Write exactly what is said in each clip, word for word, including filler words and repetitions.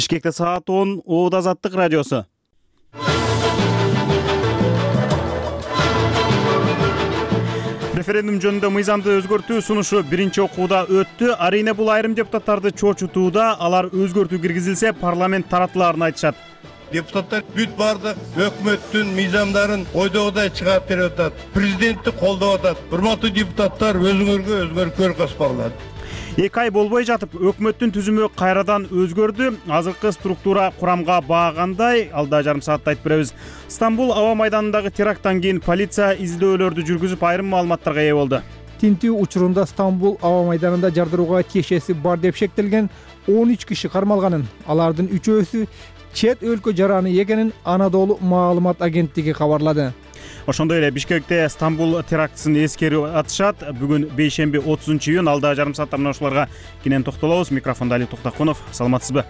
Бишкекте саат он, Оод Азаттык радиосу. Референдум жөнүндө мыйзамды өзгөртүү сунушу биринчи окууда өттү. Арийне бул айрым депутаттарды чочутууда. Алар өзгөртүү киргизилсе, парламент таратыларын айтышат. Депутаттар бүт барды өкмөттүн мыйзамдарын ойдогудай чыгарып берип атат. Президентти колдоп атат. Урматтуу депутаттар, өзүңөргө өзгөртүүлөр коспорлот. Эки ай болбой жатып, өкмөттүн түзүмү кайрадан өзгөрдү. Азыркы структура курамга баагандай, алда жарым саатта айтып беребиз. Стамбул аба майданындагы теракттан кийин полиция издөөлөрдү жүргүзүп, айрым маалыматтарга ээ болду. Тинтүү учурунда Стамбул аба майданында жардырууга тиешеси бар деп шектелген он үч киши кармалганын, алардын үчөөсү чет өлкө жараны экенин Анадолу маалымат агенттиги кабарлады. Ошондой эле Бишкекте Стамбул терактысын эскерип атышат. Бүгүн бейшемби отузунчу июнь, алда жарым саатта мына ушуларга кенен токтолобуз. Микрофондо Али Токтакунов. Саламатсызбы?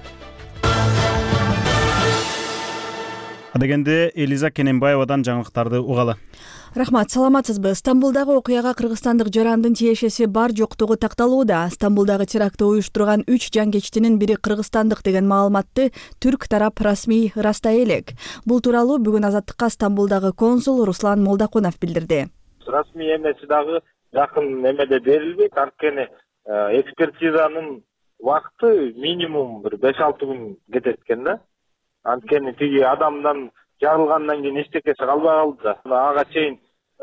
Адегенде Элиза Кененбаевадан жаңылыктарды угалы. Рахмат, саламатсызбы? Стамбулдагы окуяга кыргызстандык жарандын тиешеси бар жоктугу такталууда. Стамбулдагы терактты уюштурган үч жангечтинин бири кыргызстандык деген маалыматты түрк тарап расмий ырастай элек. Бул тууралуу бүгүн Азаттыкка Стамбулдагы консул Руслан Молдакунов билдирди. Расмий эмеси дагы жакын эмеде берилбейт. Анткени экспертизанын убакыты минимум бир беш алты күн кетет экен да. Анткени тиги адамдан жарылгандан кийин эчтекеси калбай калды да. Ага чейин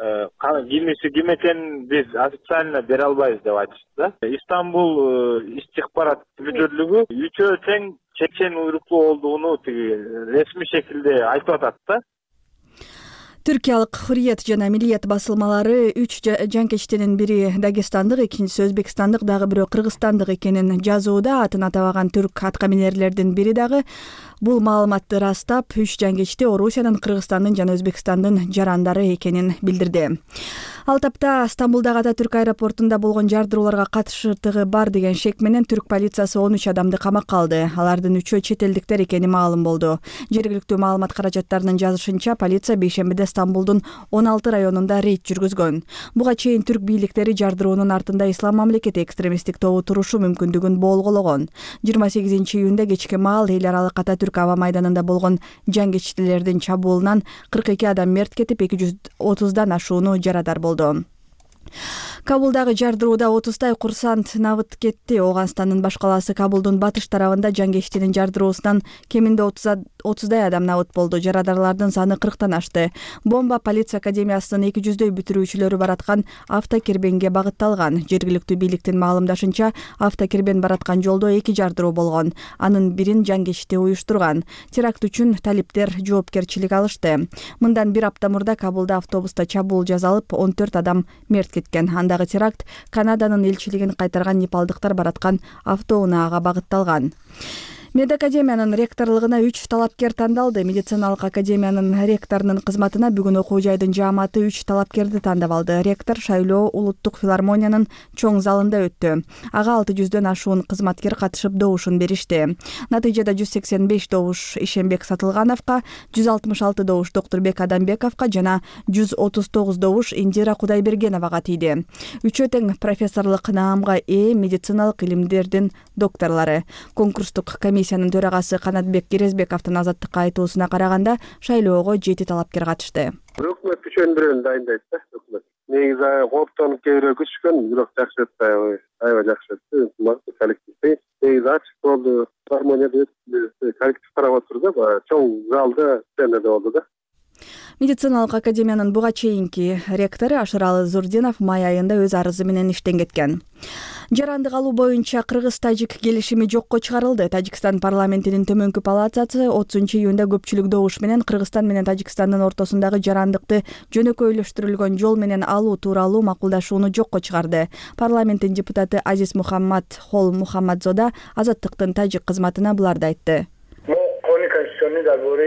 кимиси ким экенин биз официально бере албайбыз деп айтышты да. Истанбул истихбарат мүдүрлүгү үчөө тең чечен уйруктуу болгону тиги ресми шекилде айтып атат да. Түркиялык Hurriyet жана Milliyet басылмалары үч жанкечтинин бири Дагестандык, экинчиси Өзбекстандык, дагы бирөө Кыргызстандык экенин жазууда. Атын атабаган түрк аткаминерлердин бири дагы бул маалыматты ырастап, үч жангечти Орусиянын, Кыргызстандын жана Өзбекстандын жарандары экенин билдирди. Ал тапта Стамбулдагы Ататүрк аэропортунда болгон жардырууларга катышыштыгы бар деген шек менен түрк полициясы он үч адамды камакка алды. Алардын үчөө чет элдиктер экени маалым болду. Жергиликтүү маалымат каражаттарынын жазышынча, полиция бейшембиде Стамбулдун он алты районунда рейд жүргүзгөн. Буга чейин түрк бийликтери жардыруунун артында Ислам мамлекети экстремисттик тобу турушу мүмкүндүгүн болгологон. жыйырма сегизинчи июнда кечки маал эл аралык Ататүрк аба майданында болгон жангечтилердин чабуулунан кырк эки адам мерт кетип, эки жүз отуздан ашууну жарадар болду. Кабулдагы жардырууда отуздай курсант набыт кетти. Ооганстандын баш калаасы Кабулдун батыш тарабында жангечтинин жардыруусунан кеминде отуздай адам набыт болду. Жарадарлардын саны кырктан ашты. Бомба полиция академиясынын эки жүздөй бүтүрүүчүлөрү бараткан автокербенге багытталган. Жергиликтүү бийликтин маалымдашынча, автокербен бараткан жолдо эки жардыруу болгон. Анын бирин жангечти уюштурган. Теракт үчүн талиптер жоопкерчилик алышты. Мындан бир апта мурда Кабулда автобуста чабуул жасалып, он төрт адам мерт кеткен. Андагы теракт Канаданын элчилигин кайтарган непалдыктар бараткан автоунаага багытталган. Медакадемиянын ректорлугуна үч талапкер тандалды. Медициналык академиянын ректорунун кызматына бүгүн окуу жайдын жааматы үч талапкерди тандап алды. Ректор шайлоо Улуттук филармониянын чоң залында өттү. Ага алты жүздөн ашуун кызматкер катышып добушун беришти. Натыйжада жүз сексен беш добуш Ишембек Сатылгановго, жүз алтымыш алты добуш Доктурбек Адамбековго жана жүз отуз тогуз добуш Индира Кудайбергеновага тийди. Үчөө тең профессорлук наамга ээ медициналык илимдердин докторлору. Конкурстук комиссиянын төрагасы Канатбек Керезбековдун Азаттыкка айтуусуна караганда, шайлоого жети талапкер катышты. Өкмөт күчөндүрүүнү дайындайт да өкмөт. Негизи кооптонуп кээбирөө күчкөн, бирок жакшы өттү, аябай жакшы өттү. Коллектив негизи ачык болду. Гармонияда коллектив карап отурду да, чоң залда сценада болду да. Медициналык академиянын буга чейинки ректору Ашыралы Зурдинов май айында өз арызы менен иштен кеткен. Жарандык алуу боюнча Кыргыз-Тажик келишими жокко чыгарылды. Тажикстан парламентинин төмөнкү палатасы отузунчу июнда көпчүлүк добуш менен Кыргызстан менен Тажикстандын ортосундагы жарандыкты жөнөкөйлөштүрүлгөн жол менен алуу тууралуу макулдашууну жокко чыгарды. Парламенттин депутаты Азиз Мухаммад Хол Мухаммадзода Азаттыктын тажик кызматына буларды айтты. конституционный договоры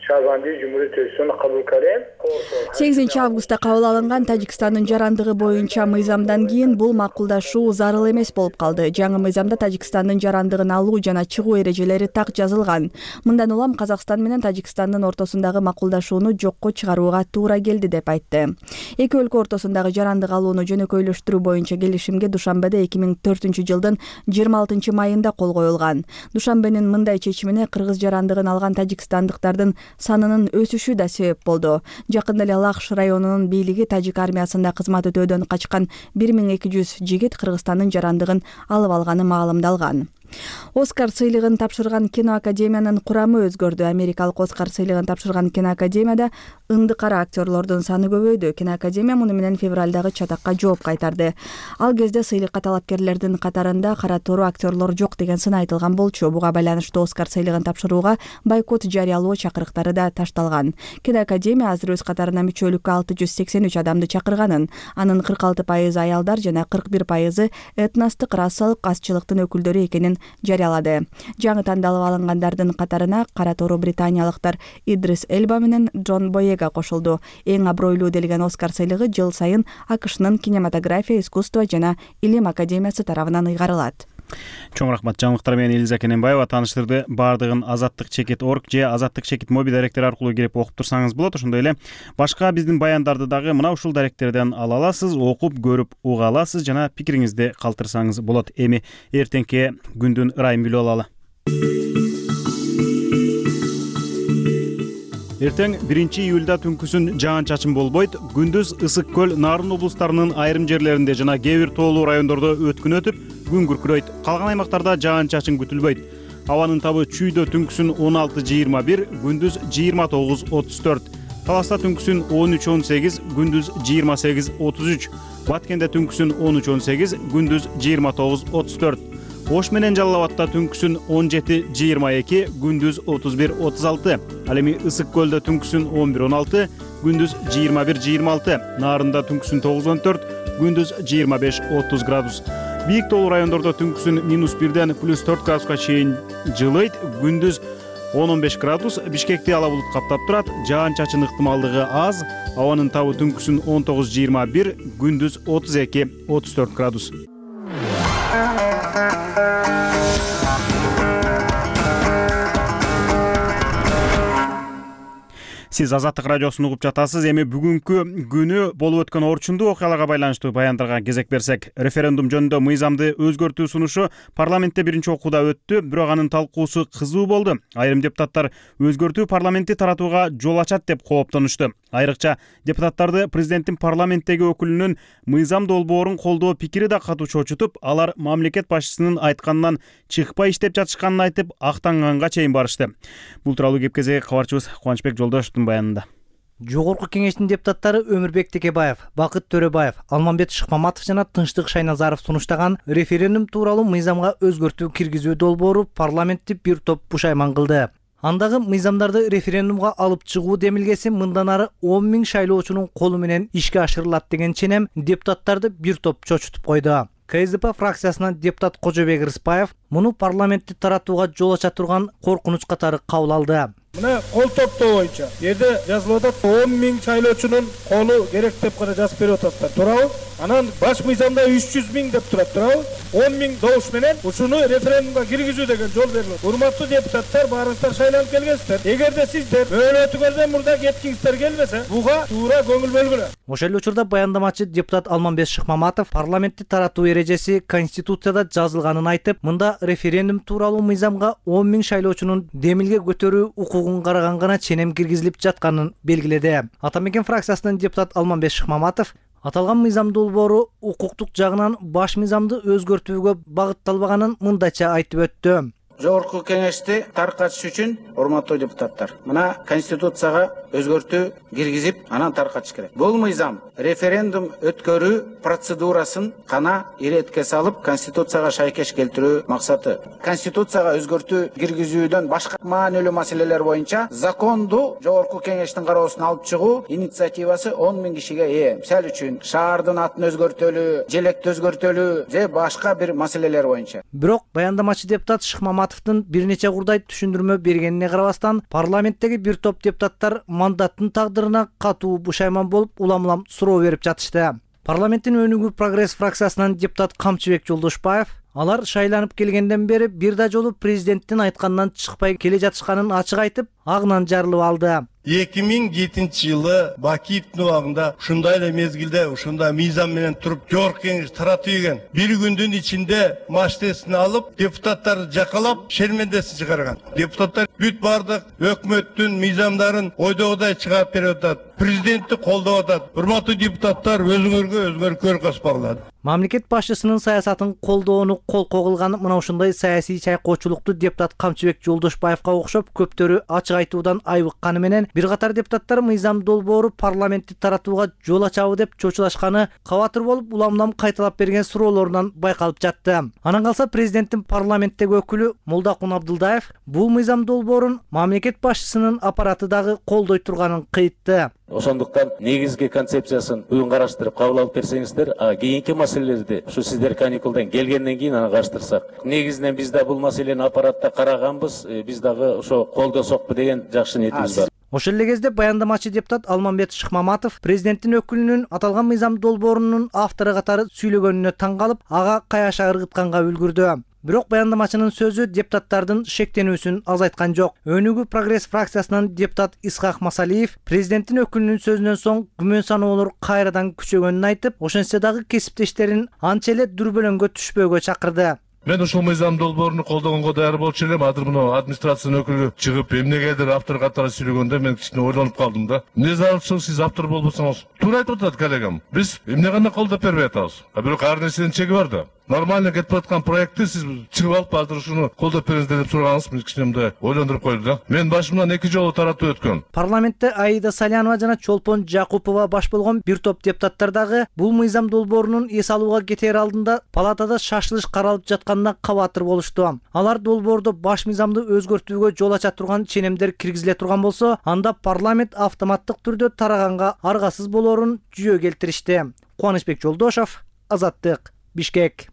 Шабанди Cumhuriyet кабыл кылем. сегизинчи августта кабыл алынган Тажикстандын жарандыгы боюнча мыйзамдан кийин бул макулдашуу зарыл эмес болуп калды. Жаңы мыйзамда Тажикстандын жарандыгын алуу жана чыгуу эрежелери так жазылган. Мындан улам Казакстан менен Тажикстандын ортосундагы макулдашууну жокко чыгарууга туура келди деп айтты. Эки өлкө ортосундагы жарандык алууну жөнөкөйлөштүрүү боюнча келишимге Душанбеде эки миң төртүнчү жылдын жыйырма алтынчы майында кол коюлган. Душанбенин мындай чечимине кыргыз жарандыгын алган тажикстандыктардын санынын өсүшү да себеп болду. Жакында эле Лахш районунун бийлиги тажик армиясында кызмат өтөөдөн качкан бир миң эки жүз жигит Кыргызстандын жарандыгын алып алганы маалымдалган. Оскар сыйлыгын тапшырган киноакадемиянын курамы өзгөрдү. Америкалык Оскар сыйлыгын тапшырган киноакадемияда ынды кара актерлордун саны көбөйдү. Киноакадемия муну менен февралдагы чатакка жооп кайтарды. Ал кезде сыйлыкка талапкерлердин катарында кара тору актерлор жок деген сын айтылган болчу. Буга байланыштуу Оскар сыйлыгын тапшырууга бойкот жарыялоо чакырыктары да ташталган. Киноакадемия азыр өз катарына мүчөлүккө алты жүз сексен үч адамды чакырганын, анын кырк алты пайызы аялдар жана кырк бир пайызы этностук расалык азчылыктын өкүлдөрү экенин жарыялады. Жаңы тандалып алынгандардын катарына кара тору британиялыктар Идрис Элба менен Джон Боега кошулду. Эң абройлуу делген Оскар сыйлыгы жыл сайын АКШнын кинематография, искусство жана илим академиясы тарабынан ыйгарылат. Чоң рахмат. Жаңылыктар менен Элиза Кененбаева тааныштырды. Бардыгын азаттык чекит точка орг же азаттык чекит моби даректери аркылуу кирип окуп турсаңыз болот. Ошондой эле башка биздин баяндарды дагы мына ушул даректерден ала аласыз, окуп, көрүп, уга аласыз жана пикириңизди калтырсаңыз болот. Эми эртеңки күндүн ырайын билип алалы. Эртең биринчи июлда түнкүсүн жаан-чачын болбойт. Күндүз Ысык көл, Нарын облустарынын айрым жерлеринде жана кээ бир тоолуу райондордо өткүн өтүп, күн күркүрөйт. Калган аймактарда жаан-чачын күтүлбөйт. Абанын табы чүйдө түнкүсүн он алты жыйырма бир, күндүз жыйырма тогуз отуз төрт. Таласта түнкүсүн он үч он сегиз, күндүз жыйырма сегиз отуз үч. Баткенде түнкүсүн он үч он сегиз, күндүз жыйырма тогуз отуз төрт. Ош менен Жалал Абадта түнкүсүн он жети жыйырма эки, күндүз отуз бир отуз алты. Ал эми Ысык көлдө түнкүсүн он бир он алты, күндүз жыйырма бир жыйырма алты. Нарында түнкүсүн тогуз он төрт, күндүз жыйырма беш отуз градус. Бийик тоолуу райондордо түнкүсүн минус бирден плюс төрт градуска чейин жылыйт, күндүз он он беш градус. Бишкекти ала булут каптап турат, жаан-чачын ыктымалдыгы аз. Абанын табы түнкүсүн он тогуз жыйырма бир, күндүз отуз эки отуз төрт градус. Сиз Азаттык радиосун угуп жатасыз. Эми бүгүнкү күнү болуп өткөн орчундуу окуяларга байланыштуу баяндарга кезек берсек, референдум жөнүндө мыйзамды өзгөртүү сунушу парламентте биринчи окууда өттү, бирок анын талкуусу кызуу болду. Айрым депутаттар өзгөртүү парламентти таратууга жол ачат деп кооптонушту. Айрыкча депутаттарды президенттин парламенттеги өкүлүнүн мыйзам долбоорун колдоо пикири да катуу чочутуп, алар мамлекет башчысынын айтканынан чыкпай иштеп жатышканын айтып, актанганга чейин барышты. Бул тууралуу кепкезе кабарчыбыз Кубанычбек Жолдошовдун баянында. Жогорку кеңештин депутаттары Өмүрбек Текебаев, Бакыт Төрөбаев, Алмамбет Шыкмаматов жана Тынчтык Шайназаров сунуштаган референдум тууралуу мыйзамга өзгөртүү киргизүү долбоору парламентти бир топ пушайман кылды. Андагы мыйзамдарды референдумга алып чыгуу демилгеси мындан ары он миң шайлоочунун колу менен ишке ашырылат деген ченем депутаттарды бир топ чочутуп койду. КСДП фракциясынан депутат Кожобек Рыспаев муну парламентти таратууга жол ача турган коркунуч катары кабыл алды. Мына кол топтоо боюнча жерде жазылып атат он миң шайлоочунун колу керек деп гана жазып берип атат. Туурабы? Анан баш мыйзамда үч жүз миң деп турат, туурабы? он миң добуш менен ушуну референдумга киргизүү деген жол берилет. Урматтуу депутаттар, баарыңыздар шайланып келгенсиздер. Эгерде сиздер мөөнөтүңөрдөн мурда кеткиңиздер келбесе, буга туура көңүл бөлгүлө. Ошол эле учурда баяндамачы депутат Алмамбет Шыкмаматов парламентти таратуу эрежеси Конституцияда жазылганын айтып, мында референдум тууралуу мыйзамга он миң шайлоочунун демилге көтөрүү укугун караган гана ченем киргизилип жатканын белгиледи. Атамекен фракциясынын депутат Алмамбет Шыкмаматов аталган мыйзам долбоору укуктук жагынан баш мыйзамды өзгөртүүгө багытталбаганын мындайча айтып өттү. Жогорку кеңешти таркатыш үчүн урматтуу депутаттар, мына Конституцияга өзгөртүү киргизип, анан таркатыш керек. Бул мыйзам референдум өткөрүү процедурасын кана иретке салып, Конституцияга шайкеш келтирүү максаты. Конституцияга өзгөртүү киргизүүдөн башка маанилүү маселелер боюнча законду жогорку кеңештин кароосуна алып чыгуу инициативасы он миң кишиге ээ. Мисалы үчүн шаардын атын өзгөртөлүү, желекти өзгөртөлүү же башка бир маселелер боюнча. Бирок баяндамачы депутат Шыкмаматов Шыкмаматовдун бир нече курдай түшүндүрмө бергенине карабастан, парламенттеги бир топ депутаттар мандаттын тагдырына катуу бушайман болуп, улам-улам суроо берип жатышты. Парламенттин Өнүгүү Прогресс фракциясынан депутат Камчыбек Жолдошбаев алар шайланып келгенден бери бир да жолу президенттин айтканынан чыкпай келе жатышканын ачык айтып, агынан жарылып алды. эки миң жетинчи жылы Бакиевдин убагында ушундай эле мезгилде ушундай мыйзам менен туруп жогорку кеңеш таратып ийген. Бир күндүн ичинде маштесин алып, депутаттарды жакалап, шермендесин чыгарган. Депутаттар бүт бардык өкмөттүн мыйзамдарын ойдогудай чыгарып берип атат. Президентти колдоп атат. Урматтуу депутаттар, өзүңөргө өзүңөр көр каспагыла. Мамлекет башчысынын саясатын колдоону кол когулган мына ушундай саясий чайкоочулукту депутат Камчыбек Жолдошбаевка окшоп көптөрү ачык айтуудан айбыкканы менен, бир катар депутаттар мыйзам долбоору парламентти таратууга жол ачабы деп чочулашканы кабатыр болуп, улам-улам кайталап берген суроолорунан байкалып жатты. Анан калса президенттин парламенттеги өкүлү Молдокун Абдылдаев бул мыйзам долбоорун мамлекет башчысынын аппараты дагы колдой турганын кыйтты. Ошондуктан негизги концепциясын бүгүн караштырып кабыл алып берсеңиздер, кийинки маселелерди ушу сиздер каникулдан келгенден кийин аны караштырсак. Негизинен биз да бул маселени аппаратта караганбыз, биз дагы ошо колдосокпу деген жакшы ниетибиз бар. Ошол эле кезде баяндамачы депутат Алмамбет Шыкмаматов президенттин өкүлүнүн аталган мыйзам долбоорунун автору катары сүйлөгөнүнө таң калып, ага каяша ыргытканга үлгүрдү. Бирок баяндамачынын сөзү депутаттардын шектенүүсүн азайткан жок. Өнүгүү Прогресс фракциясынан депутат Исхак Масалиев президенттин өкүлүнүн сөзүнөн соң күмөн саноолор кайрадан күчөгөнүн айтып, ошентсе дагы кесиптештерин анча эле дүрбөлөңгө түшпөөгө чакырды. Мен ушул мыйзам долбоорун колдогонго даяр болчу элем. Азыр мына администрациянын өкүлү чыгып эмнегедир автор катары сүйлөгөндө мен кичине ойлонуп калдым да. Эмне зарылчыл сиз автор болбосоңуз? Туура айтып атат коллегам. Биз эмне гана колдоп бербей атабыз. А бирок ар нерсенин чеги бар да. Нормально кетип аткан проектти сиз чыгып алып азыр ушуну колдоп бериңиздер деп сураганыңыз мени кичине мындай ойлондуруп койду да. Мен башымдан эки жолу таратуу өткөн. Парламентте Аида Салянова жана Чолпон Жакупова баш болгон бир топ депутаттар дагы бул мыйзам долбоорунун эс алууга кетер алдында палатада шашылыш каралып жатканына кабатыр болушту. Алар долбоордо баш мыйзамды өзгөртүүгө жол ача турган ченемдер киргизиле турган болсо, анда парламент автоматтык түрдө тараганга аргасыз болоорун жүйө келтиришти. Кубанычбек Жолдошов, Азаттык, Бишкек.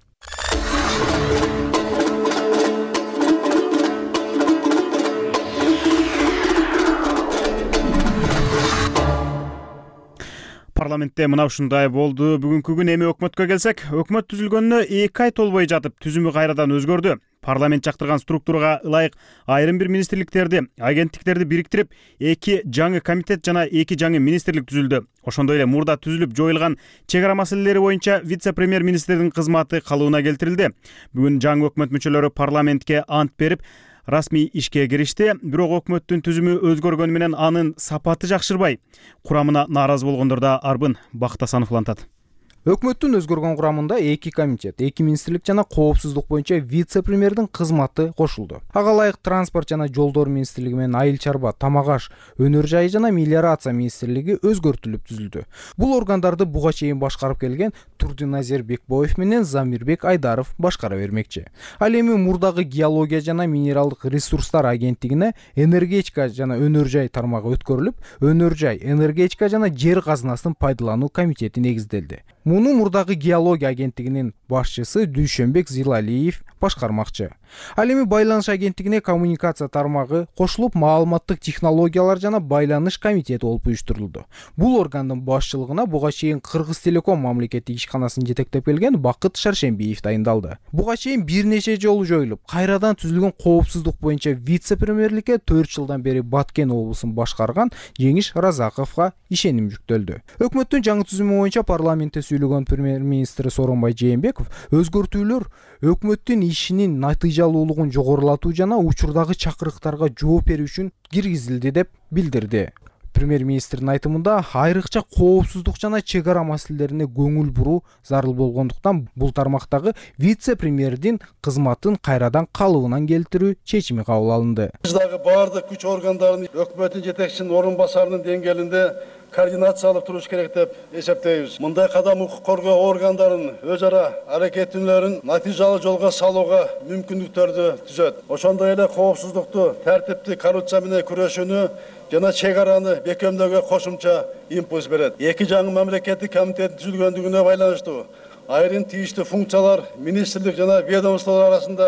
Парламентте мына ушундай болду. Бүгүнкү күн эми өкмөткө келсек, өкмөт түзүлгөнүнө эки ай толбой жатып, түзүмү кайрадан өзгөрдү. Парламент чактырган структурага ылайык айрым бир министрликтерди, агенттиктерди бириктирип, эки жаңы комитет жана эки жаңы министрлик түзүлдү. Ошондой эле мурда түзүлүп жоюлган чек ара маселелери боюнча вице-премьер министрдин кызматы калыбына келтирилди. Бүгүн жаңы өкмөт мүчөлөрү парламентке ант берип, расмий ишке киришти. Бирок өкмөттүн түзүмү өзгөргөнү менен анын сапаты жакшырбай. Курамына нааразы болгондор да арбын. Бакыт Асанов улантат. Өкмөттүн өзгөргөн курамында эки комитет, эки министрлик жана коопсуздук боюнча вице-премьердин кызматы кошулду. Ага ылайык транспорт жана жолдор министрлиги менен айыл чарба, тамак аш, өнөр жайы жана мелиорация министрлиги өзгөртүлүп түзүлдү. Бул органдарды буга чейин башкарып келген Турдиназер Бекбоев менен Замирбек Айдаров башкара бермекчи. Ал эми мурдагы геология жана минералдык ресурстар агенттигине энергетика жана өнөр жай тармагы өткөрүлүп, өнөр жай, энергетика жана жер казынасын пайдалануу комитети негизделди. Муну мурдагы геология агенттигинин башчысы Дүйшөнбек Зилалиев башкармакчы. Ал эми байланыш агенттигине коммуникация тармагы кошулуп, маалыматтык технологиялар жана байланыш комитети болуп уюштурулду. Бул органдын башчылыгына буга чейин Кыргыз Телеком мамлекеттик ишканасын жетектеп келген Бакыт Шаршембиев дайындалды. Буга чейин бир нече жолу жоюлуп, кайрадан түзүлгөн коопсуздук боюнча вице-премьерликке төрт жылдан бери Баткен облусун башкарган Жеңиш Разаковго ишеним жүктөлдү. Өкмөттүн жаңы түзүмү боюнча парламентте сүйлөгөн премьер-министри Сооронбай Жээнбеков өзгөртүүлөр өкмөттүн ишинин натыйжалуулугун жогорулатуу жана учурдагы чакырыктарга жооп берүү үчүн киргизилди деп билдирди. Премьер-министрдин айтымында айрыкча коопсуздук жана чек ара маселелерине көңүл буруу зарыл болгондуктан бул тармактагы вице-премьердин кызматын кайрадан калыбынан келтирүү чечими кабыл алынды. Биздагы баардык күч органдарын өкмөттүн жетекчисинин орун басарынын деңгээлинде координациялап туруш керек деп эсептейбиз. Мындай кадам укук коргоо органдарынын өз ара аракетүнөрүн натыйжалуу жолго салууга мүмкүндүктөрдү түзөт. Ошондой эле коопсуздукту, тартипти, коррупция менен күрөшүүнү жана чек араны бекемдөөгө кошумча импульс берет. Эки жаңы мамлекеттик комитет түзүлгөндүгүнө байланыштуу айрым тийиштүү функциялар министрлик жана ведомстволор арасында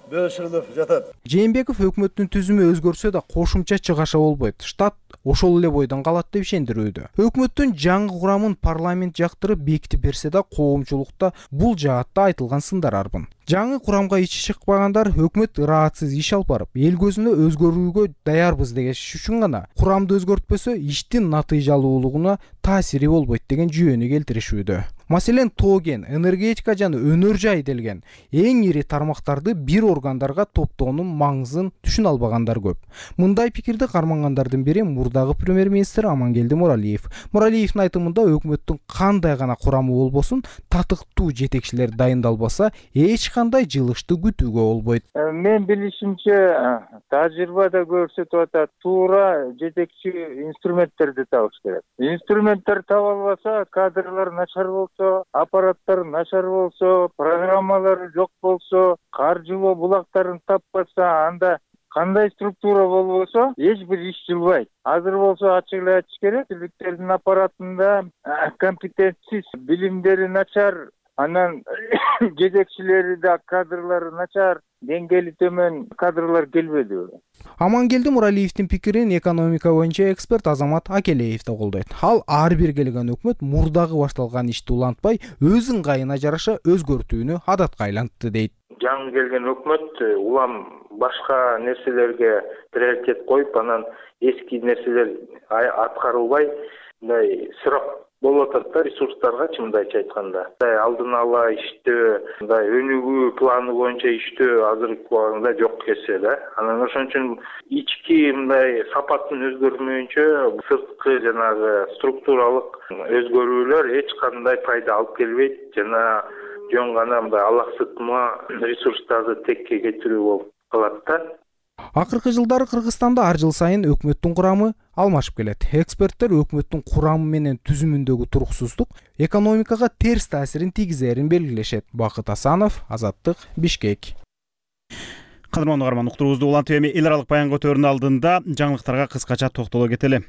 бөлүшүрүлүп жатат. Жээнбеков өкмөттүн түзүмү өзгөрсө да кошумча чыгаша болбойт. Штат ошол эле бойдон калат деп ишендирүүдө. Өкмөттүн жаңы курамын парламент жактырып бекитип берсе да коомчулукта бул жаатта айтылган сындар арбын. Жаңы курамга ичи чыкпагандар өкмөт ыраатсыз иш алып барып, эл көзүнө өзгөрүүгө даярбыз дегеш үчүн гана курамды өзгөртпөсө иштин натыйжалуулугуна таасири болбойт деген жүйөнү келтиришүүдө. Маселен, тоген, энергетика жана өнөр жай делген эң ири тармактарды бир органдарга топтоонун маңызын түшүнө албагандар көп. Мындай пикирди кармангандардын бири мурдагы премьер-министр Амангелди Муралиев. Муралиевдин айтымында өкмөттүн кандай гана курамы болбосун, татыктуу жетекчилер дайындалбаса, эч кандай жылышты күтүүгө болбойт. Мен билишимче, тажрыйбада көрсөтүп атат, туура жетекчи инструменттерди табыш керек. Инструменттер таба албаса, кадрлар начар болсо, аппараттар начар болсо, программалары жок болсо, каржылоо булактарын таппаса, анда кандай структура болбосо, эч бир иш жылбайт. Азыр болсо ачык эле айтыш керек, элдиктердин аппаратында компетентсиз, билимдери начар, анан жетекчилери да кадрлары начар, деңгээли төмөн кадрлар келбеди. Амангелди Муралиевдин пикирин экономика боюнча эксперт Азамат Акелеев да колдойт. Ал ар бир келген өкмөт мурдагы башталган ишти улантпай, өз ыңгайына жараша өзгөртүүнү адатка айлантты дейт. Жаңы келген өкмөт улам башка нерселерге приоритет коюп, анан эски нерселер аткарылбай, мындай сырак болуп атат да ресурстарга, чындайча айтканда. Алдын ала иштөө, мындай өнүгүү планы боюнча иштөө азыркы убагында жок кесе да. Анан ошон үчүн ички мындай сапатын өзгөрмөйүнчө сырткы жанагы структуралык өзгөрүүлөр эч кандай пайда алып келбейт жана жөн гана мындай алаксытма ресурстарды текке кетирүү болуп калат да. Акыркы жылдары Кыргызстанда ар жыл сайын өкмөттүн курамы алмашып келет. Эксперттер өкмөттүн курамы менен түзүмүндөгү туруксуздук экономикага терс таасирин тийгизерин белгилешет. Бакыт Асанов, Азаттык, Бишкек. Кадырман угарман, уктуруубузду улантып эми эл аралык баян көтөрүүнүн алдында жаңылыктарга кыскача токтоло кетели.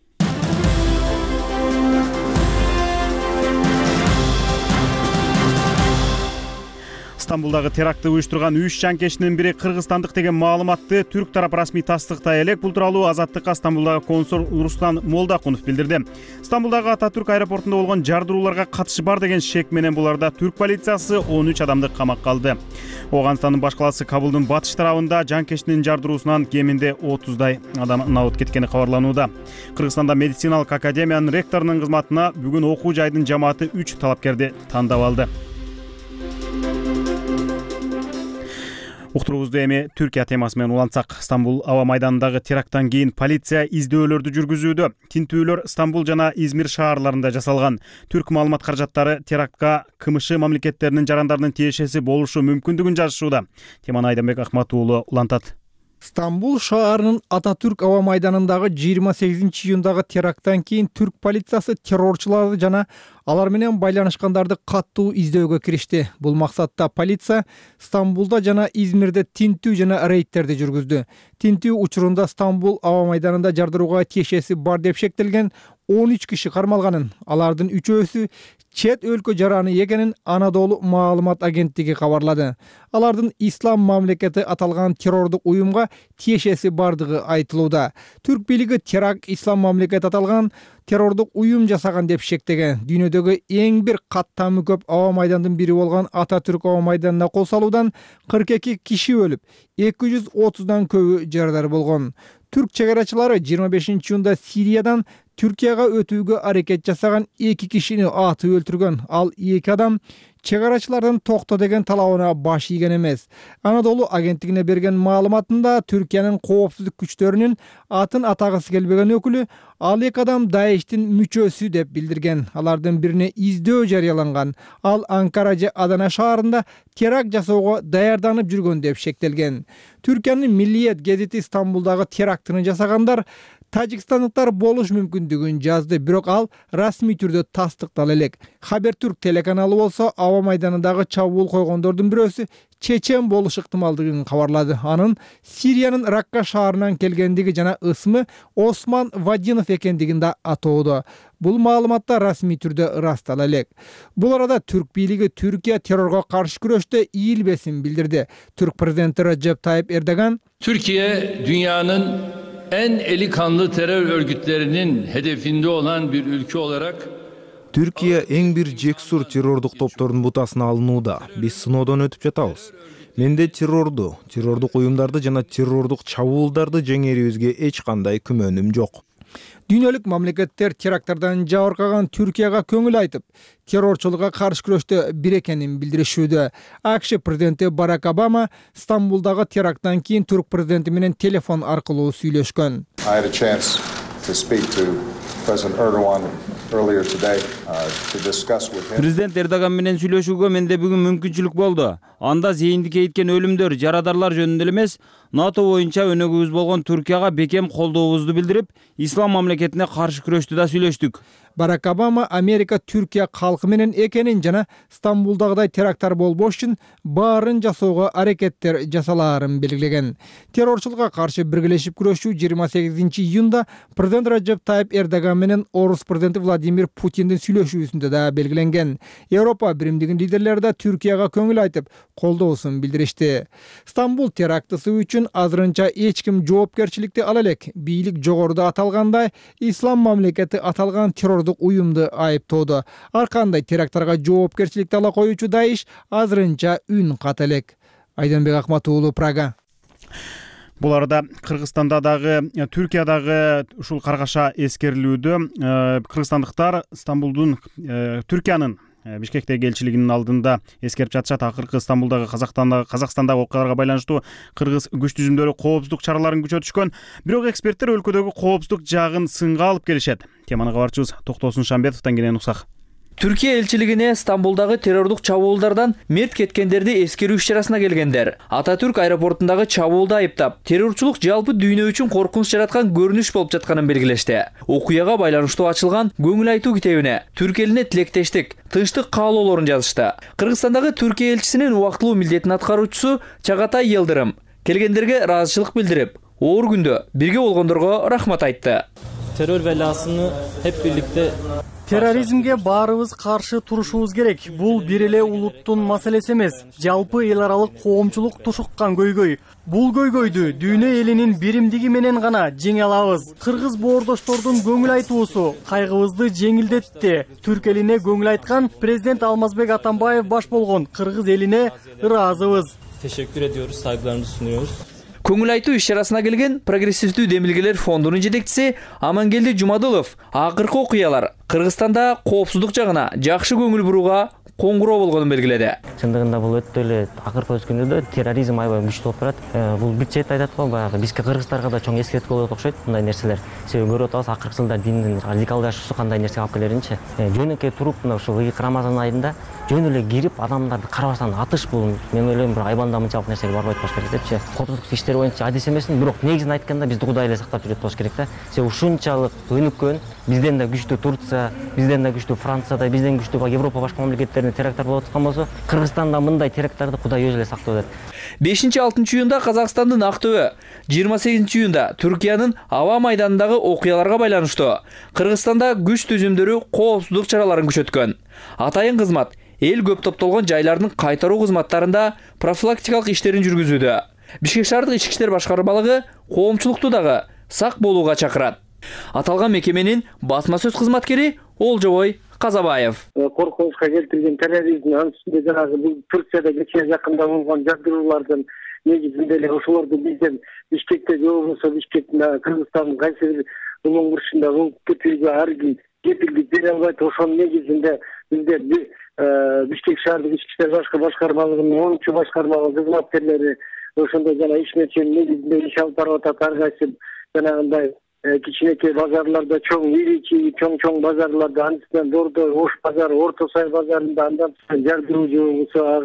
Стамбулдагы терактты уюштурган үч жанкечтинин бири кыргызстандык деген маалыматты түрк тарап расмий тастыктай элек. Бул тууралуу Азаттыкка Стамбулдагы консул Рустан Молдакунов билдирди. Стамбулдагы Ататүрк аэропортунда болгон жардырууларга катышы бар деген шек менен буларда түрк полициясы он үч адамды камакка алды. Ооганстандын баш калаасы Кабулдун батыш тарабында жанкечтинин жардыруусунан кеминде отуздай адам набыт кеткени кабарланууда. Кыргызстанда медициналык академиянын ректорунун кызматына бүгүн окуу жайдын жамааты үч талапкерди тандап алды. Уктуруубузду эми Түркия темасы менен улантсак, Стамбул аба майданындагы теракттан кийин полиция издөөлөрдү жүргүзүүдө. Тинтүүлөр Стамбул жана Измир шаарларында жасалган. Түрк маалымат каражаттары терактка КМШ мамлекеттеринин жарандарынын тиешеси болушу мүмкүндүгүн жазышууда. Теманы Айданбек Акмат уулу улантат. Стамбул шаарынын Ататүрк аба майданындагы жыйырма сегизинчи июндагы теракттан кийин түрк полициясы террорчуларды жана алар менен байланышкандарды каттуу издөөгө киришти. Бул максатта полиция Стамбулда жана Измирде тинтүү жана рейдтерди жүргүздү. Тинтүү учурунда Стамбул аба майданында жардырууга тиешеси бар деп шектелген он үч киши кармалганын, алардын үчөөсү чет өлкө жараны экенин Анадолу маалымат агенттиги кабарлады. Алардын Ислам мамлекети аталган террордук уюмга тиешеси бардыгы айтылууда. Түрк бийлиги теракт Ислам мамлекети аталган террордук уюм жасаган деп шектеген. Дүйнөдөгү эң бир каттамы көп аба майдандын бири болгон Ататүрк аба майданына кол салуудан кырк эки киши өлүп, эки жүз отуздан көбү жарадар болгон. Түрк чегарачылары жыйырма бешинчи июнда Сириядан Түркияга өтүүгө аракет жасаган эки кишини атып өлтүргөн. Ал эки адам чегарачылардын токто деген талабына баш ийген эмес. Анадолу агенттигине берген маалыматында Түркиянын коопсуздук күчтөрүнүн атын атагысы келбеген өкүлү ал эки адам Даиштин мүчөсү деп билдирген. Алардын бирине издөө жарыяланган. Ал Анкара же Адана шаарында теракт жасоого даярданып жүргөн деп шектелген. Түркиянын Миллиет гезити Стамбулдагы терактыны жасагандар Тажикстандыктар болуш мүмкүндүгүн жазды, бирок ал расмий түрдө тастыктала элек. Хабертүрк телеканалы болсо аба майданындагы чабуул койгондордун бирөөсү чечен болуш ыктымалдыгын кабарлады. Анын Сириянын Ракка шаарынан келгендиги жана ысмы Осман Вадинов экендигин да атоодо. Бул маалыматта расмий түрдө ырастала элек. Бул арада түрк бийлиги Түркия террорго каршы күрөштө ийилбесин билдирди. Türk prezidenti Recep Tayyip Erdogan, Türkiye dünyanın en eli kanlı terör örgütlerinin hedefinde olan bir ülke olarak Türkiye эң бир жексур террордук топтордун бутасына алынууда. Биз сыноодон өтүп жатабыз. Менде террорду, террордук уюмдарды жана террордук чабуулдарды жеңерибизге эч кандай күмөнүм жок. Дүйнөлүк мамлекеттер теракттардан жабыркаган Түркияга көңүл айтып, террорчулукка каршы күрөштө бир экенин билдиришүүдө. АКШ президенти Барак Обама Стамбулдагы теракттан кийин Түрк президенти менен телефон аркылуу сүйлөшкөн. Президент Эрдоган менен сүйлөшүүгө менде бүгүн мүмкүнчүлүк болду. Анда зээнди кейиткен өлүмдөр, жарадарлар жөнүндө эмес, НАТО боюнча өнөгүбүз болгон Түркияга бекем колдообузду билдирип, ислам мамлекетине каршы күрөштү да сүйлөштүк. Барак Обама Америка Түркия калкы менен экенин жана Стамбулдагыдай теракттар болбош үчүн баарын жасоого аракеттер жасалаарын белгилеген. Террорчулукка каршы биргелешип күрөшүү жыйырма сегизинчи июнда президент Recep Tayyip Erdogan менен Орус президенти Владимир Путиндин сүйлөшүүсүндө да белгиленген. Европа биримдигинин лидерлери да Түркияга көңүл айтып, колдоосун билдиришти. Стамбул терактысы үчүн азырынча эч ким жоопкерчиликти ала элек. Бийлик жогоруда аталгандай ислам мамлекети аталган террордук уюмду айыптоодо. Ар кандай теракттарга жоопкерчиликти ала коюучу Даиш азырынча үн ката элек. Айданбек Акматуулу, Прага. Бул арада Кыргызстанда дагы, Түркиядагы ушул каргаша эскерилүүдө. Кыргызстандыктар Стамбулдун, Түркиянын Бишкектеги элчилигинин алдында эскерип жатышат. Акыркы Стамбулдагы Казакстандагы окуяларга байланыштуу кыргыз күч түзүмдөрү коопсуздук чараларын күчөтүшкөн. Бирок эксперттер өлкөдөгү коопсуздук жагын сынга алып келишет. Теманы кабарчыбыз Токтосун Шамбетовдон келген уксак. Түркия элчилигине Стамбулдагы террордук чабуулдардан мерт кеткендерди эскерүү иш-чарасына келгендер. Ататүрк аэропортундагы чабуулду айыптап, террорчулук жалпы дүйнө үчүн коркунуч жараткан көрүнүш болуп жатканын белгилешти. Окуяга байланыштуу ачылган көңүл айтуу китебине түрк элине тилектештик, тынчтык каалоолорун жазышты. Кыргызстандагы Түркия элчисинин убактылуу милдетин аткаруучусу Чагатай Йылдырым келгендерге ыраазычылык билдирип, оор күндө бирге болгондорго рахмат айтты. Terör belasını hep birlikte Терроризмге баарыбыз каршы турушубуз керек. Бул бир эле улуттун маселеси эмес, жалпы эл аралык коомчулук тушуккан көйгөй. Бул көйгөйдү дүйнө элинин биримдиги менен гана жеңе алабыз. Кыргыз боордоштордун көңүл айтуусу кайгыбызды жеңилдетти. Түрк элине көңүл айткан президент Алмазбек Атамбаев баш болгон кыргыз элине ыраазыбыз. Teşekkür ediyoruz, saygılarımızı sunuyoruz. Көңүл айтуу иш-чарасына келген Прогрессивдүү демилгелер фондунун жетекчиси Амангелди Жумадылов акыркы окуялар Кыргызстанда коопсуздук жагына жакшы көңүл бурууга коңгуроо болгонун белгиледи. Чындыгында бул өтө эле акыркы өскөндө терроризм аябай күчтүү болуп барат. Бул бир чети айтат го, баягы бизге кыргыздарга да чоң эскертүү болот окшойт мындай нерселер. Себеби көрүп атабыз акыркы жылда диндин радикалдашуусу кандай нерсеге алып келеринчи. Жөнөкөй туруп мына ушул ыйык Рамазан айында жөн эле кирип адамдарды карабастан атыш бул мен ойлойм бир айбанда мынчалык нерсеге барбайт болуш керек депчи. Коопсуздук иштери боюнча адис эмесин, бирок негизин айтканда бизди Кудай эле сактап жүрөт болуш керек да. Себеби ушунчалык өнүккөн, бизден да күчтүү Турция, бизден да күчтүү Францияда, бизден күчтүү Европа башка мамлекеттеринде теракттар болуп аткан болсо, Кыргызстанда мындай теракттарды Кудай өзү эле сактап атат. бешинчи алтынчы июнда Казакстандын Актөбө, жыйырма сегизинчи июнда Түркиянын аба майданындагы окуяларга байланыштуу Кыргызстанда күч түзүмдөрү коопсуздук чараларын күчөткөн. Атайын кызмат эл көп топтолгон жайлардын кайтаруу кызматтарында профилактикалык иштерин жүргүзүүдө. Бишкек шаардык ички иштер башкармалыгы коомчулукту дагы сак болууга чакырат. Аталган мекеменин басма сөз кызматкери Олжобой Казабаев. Коркунучка келтирген терроризм анын үстүндө жанагы бул Турцияда кечээ жакында болгон жагдыруулардын негизинде эле ошолорду бизден Бишкекте же болбосо Бишкектин Кыргызстандын кайсы бир улуң бурчунда угуп кетүүгө ар ким кепилдик бере албайт. Ошонун негизинде биздер Бишкек шаардык ички иштер башкармалыгынын онунчу башкармалык кызматкерлери ошондой жана ишмерчинин негизинде иш алып барып атат. Ар кайсы жанагындай кичинекей базарларда, чоң иричи чоң чоң базарларда, андан Дордо, Ош базары, Орто Сай базарында, андан жардыруу жобосу ага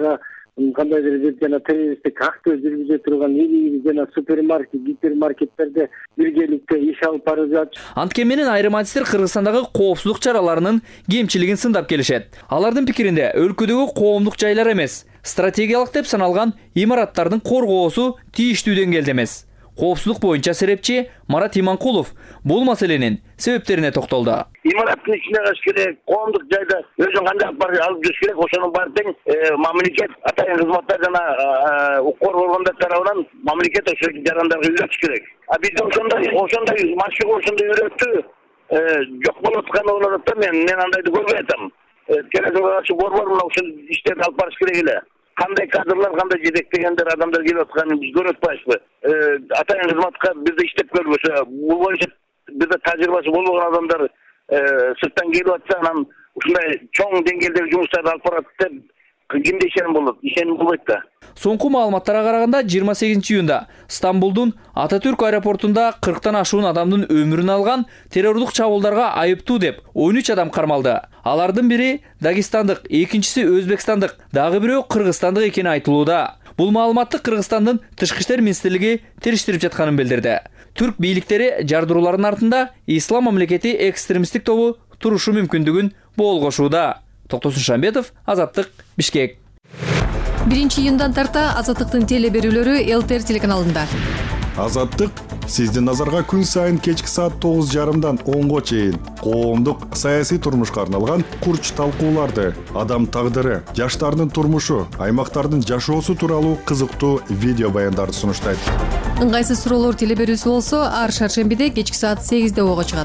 кандайдыр бир жана террористтик акты жүргүзө турган ири жана супермаркет, гипермаркеттерде биргеликте иш алып барып жатышат. Анткени менен айрым адистер Кыргызстандагы коопсуздук чараларынын кемчилигин сындап келишет. Алардын пикиринде өлкөдөгү коомдук жайлар эмес, стратегиялык деп саналган имараттардын коргоосу тийиштүү деңгээлде эмес. Коопсуздук боюнча серепчи Марат Иманкулов бул маселенин себептерине токтолду. Имараттын ичине каш керек, коомдук жайда өзүн кандай алып алып жүрүш керек, ошонун баары тең мамлекет атайын кызматтар жана укук органдар тарабынан мамлекет ошол жарандарга үйрөтүш керек. А бизде ошондой ошондой машыгуу ошондой үйрөтүү жок болуп атканы болуп атат. Мен мен андайды көрбөй атам. Телевизорго каршы борбор мына ушул иштерди алып барыш керек эле. Кандай кадрлар, кандай жетектегендер адамдар келип атканын биз көрүп атпайбызбы? Атайын кызматка бизде иштеп көрбөсө, бул боюнча бизде тажрыйбасы болбогон адамдар сырттан келип атса, анан ушундай чоң деңгээлдеги жумуштарды алып барат деп кимде ишеним болот? Ишеним болбойт да. Соңку маалыматтарга караганда жыйырма сегизинчи июнда Стамбулдун Ататүрк аэропортунда кырктан ашуун адамдын өмүрүн алган террордук чабуулдарга айыптуу деп он үч адам кармалды. Алардын бири Дагестандык, экинчиси Өзбекстандык, дагы бирөө Кыргызстандык экени айтылууда. Бул маалыматты Кыргызстандын Тышкы иштер министрлиги териштирип жатканын билдирди. Түрк бийликтери жардыруулардын артында Ислам мамлекети экстремисттик тобу турушу мүмкүндүгүн болгошууда. Токтосун Шамбетов, Азаттык, Бишкек. биринчи июндан тарта Азаттыктын теле берүүлөрү ЛТР телеканалында. Азаттык сиздин назарга күн сайын кечки саат тогуз жарымдан онго чейин коомдук саясий турмушка арналган курч талкууларды, адам тагдыры, жаштардын турмушу, аймактардын жашоосу тууралуу кызыктуу видео баяндарды сунуштайт. Ыңгайсыз суроолор теле берүүсү болсо ар шаршембиде кечки саат сегизде ого чыгат.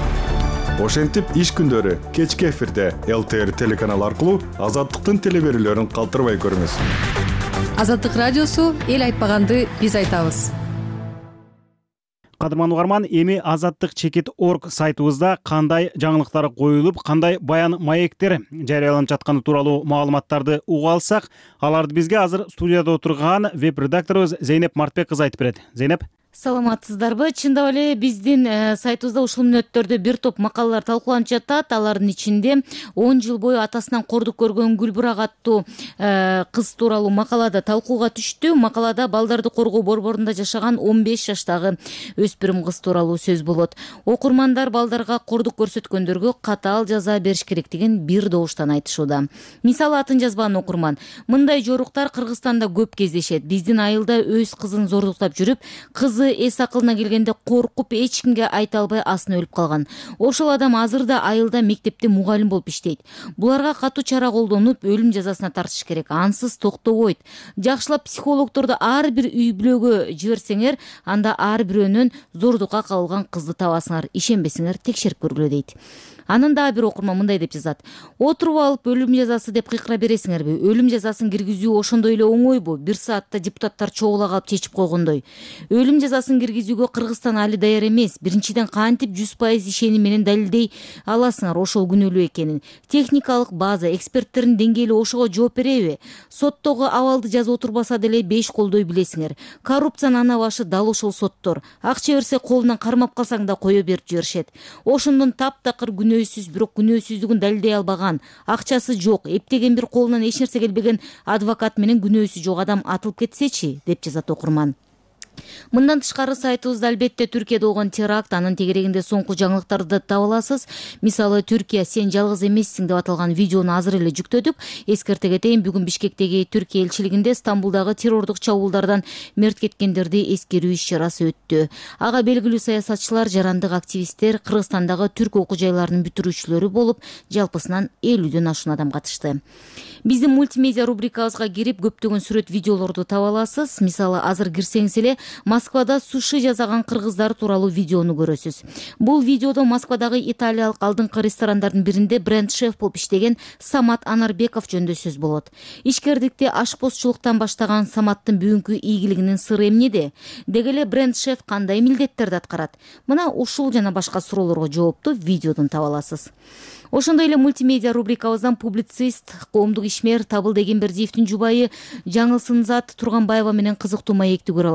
Ошентип иш күндөрү кечки эфирде ЛТР телеканалы аркылуу Азаттыктын теле берүүлөрүн калтырбай көрүңүз. Азаттык радиосу эл айтпаганды биз айтабыз. Кадырман угарман, эми азаттык чекит точка орг сайтыбызда кандай жаңылыктар коюлуп, кандай баян маектер жарыяланып жатканы тууралуу маалыматтарды уга алсак, аларды бизге азыр студияда отурган веб-редакторубуз Зейнеп Мартбек кызы айтып берет. Зейнеп. Саламатсыздарбы? Чындап эле биздин сайтыбызда ушул мүнөттөрдө бир топ макалалар талкууланып жатат. Алардын ичинде он жыл бою атасынан кордук көргөн Гүлбурак аттуу кыз тууралуу макалада талкууга түштү. Макалада балдарды коргоо борборунда жашаган он беш жаштагы өспүрүм кыз тууралуу сөз болот. Окурмандар балдарга кордук көрсөткөндөргө катаал жаза бериш керектигин бир добуштан айтышууда. Мисалы, атын жазбаган окурман: мындай жоруктар Кыргызстанда көп кездешет. Биздин айылда өз кызын зордуктап жүрүп, кызы эс акылына келгенде коркуп эч кимге айта албай астына өлүп калган. Ошол адам азырда айылда мектепте мугалим болуп иштейт. Буларга катуу чара колдонуп, өлүм жазасына тартыш керек. Ансыз токтобойт. Жакшылап психологдорду ар бир үй бүлөгө жиберсеңер, анда ар бирөөнөн зордукка кабылган кызды табасыңар. Ишенбесеңер текшерип көргүлө дейт. Анын дагы бир окурман мындай деп жазат: отуруп алып өлүм жазасы деп кыйкыра бересиңерби? Өлүм жазасын киргизүү ошондой эле оңойбу? Бир саатта депутаттар чогула калып чечип койгондой. Өлүм жазасын киргизүүгө Кыргызстан али даяр эмес. Биринчиден, кантип жүз пайыз ишеним менен далилдей аласыңар ошол күнөөлүү экенин? Техникалык база, эксперттердин деңгээли ошого жооп береби? Соттогу абалды жазып отурбаса деле беш колдой билесиңер. Коррупциянын ана башы дал ошол соттор. Акча берсе колунан кармап калсаң да кое берип жиберишет. Ошондон таптакыр күнөөсүз, бирок күнөөсүздүгүн далилдей албаган, акчасы жок, эптеген бир колунан эч нерсе келбеген адвокат менен күнөөсү жок адам атылып кетсечи, деп жазат окурман. Мындан тышкары сайтыбызда албетте Түркияда болгон теракт, анын тегерегинде соңку жаңылыктарды таба аласыз. Мисалы, Түркия сен жалгыз эмессиң деп аталган видеону азыр эле жүктөдүк. Эскерте кетейин, бүгүн Бишкектеги Түркия элчилигинде Стамбулдагы террордук чабуулдардан мерт кеткендерди эскерүү иш чарасы өттү. Ага белгилүү саясатчылар, жарандык активисттер, Кыргызстандагы түрк окуу жайларынын бүтүрүүчүлөрү болуп, жалпысынан элүүдөн ашуун адам катышты. Биздин мультимедиа рубрикабызга кирип көптөгөн сүрөт видеолорду таба аласыз. Мисалы, азыр кирсеңиз эле Москвада суши жасаган кыргыздар тууралуу видеону көрөсүз. Бул видеодо Москвадагы италиялык алдыңкы ресторандардын биринде бренд-шеф болуп иштеген Самат Анарбеков жөнүндө сөз болот. Ишкердикти ашпозчулуктан баштаган Саматтын бүгүнкү ийгилигинин сыры эмнеде? Деги эле бренд-шеф кандай милдеттерди аткарат? Мына ушул жана башка суроолорго жоопту видеодон таба аласыз. Ошондой эле мультимедиа рубрикабыздан публицист, коомдук ишмер Табыл Дегенбердиевдин жубайы Жаңылсынзат Турганбаева менен кызыктуу маекти көрө аласыз.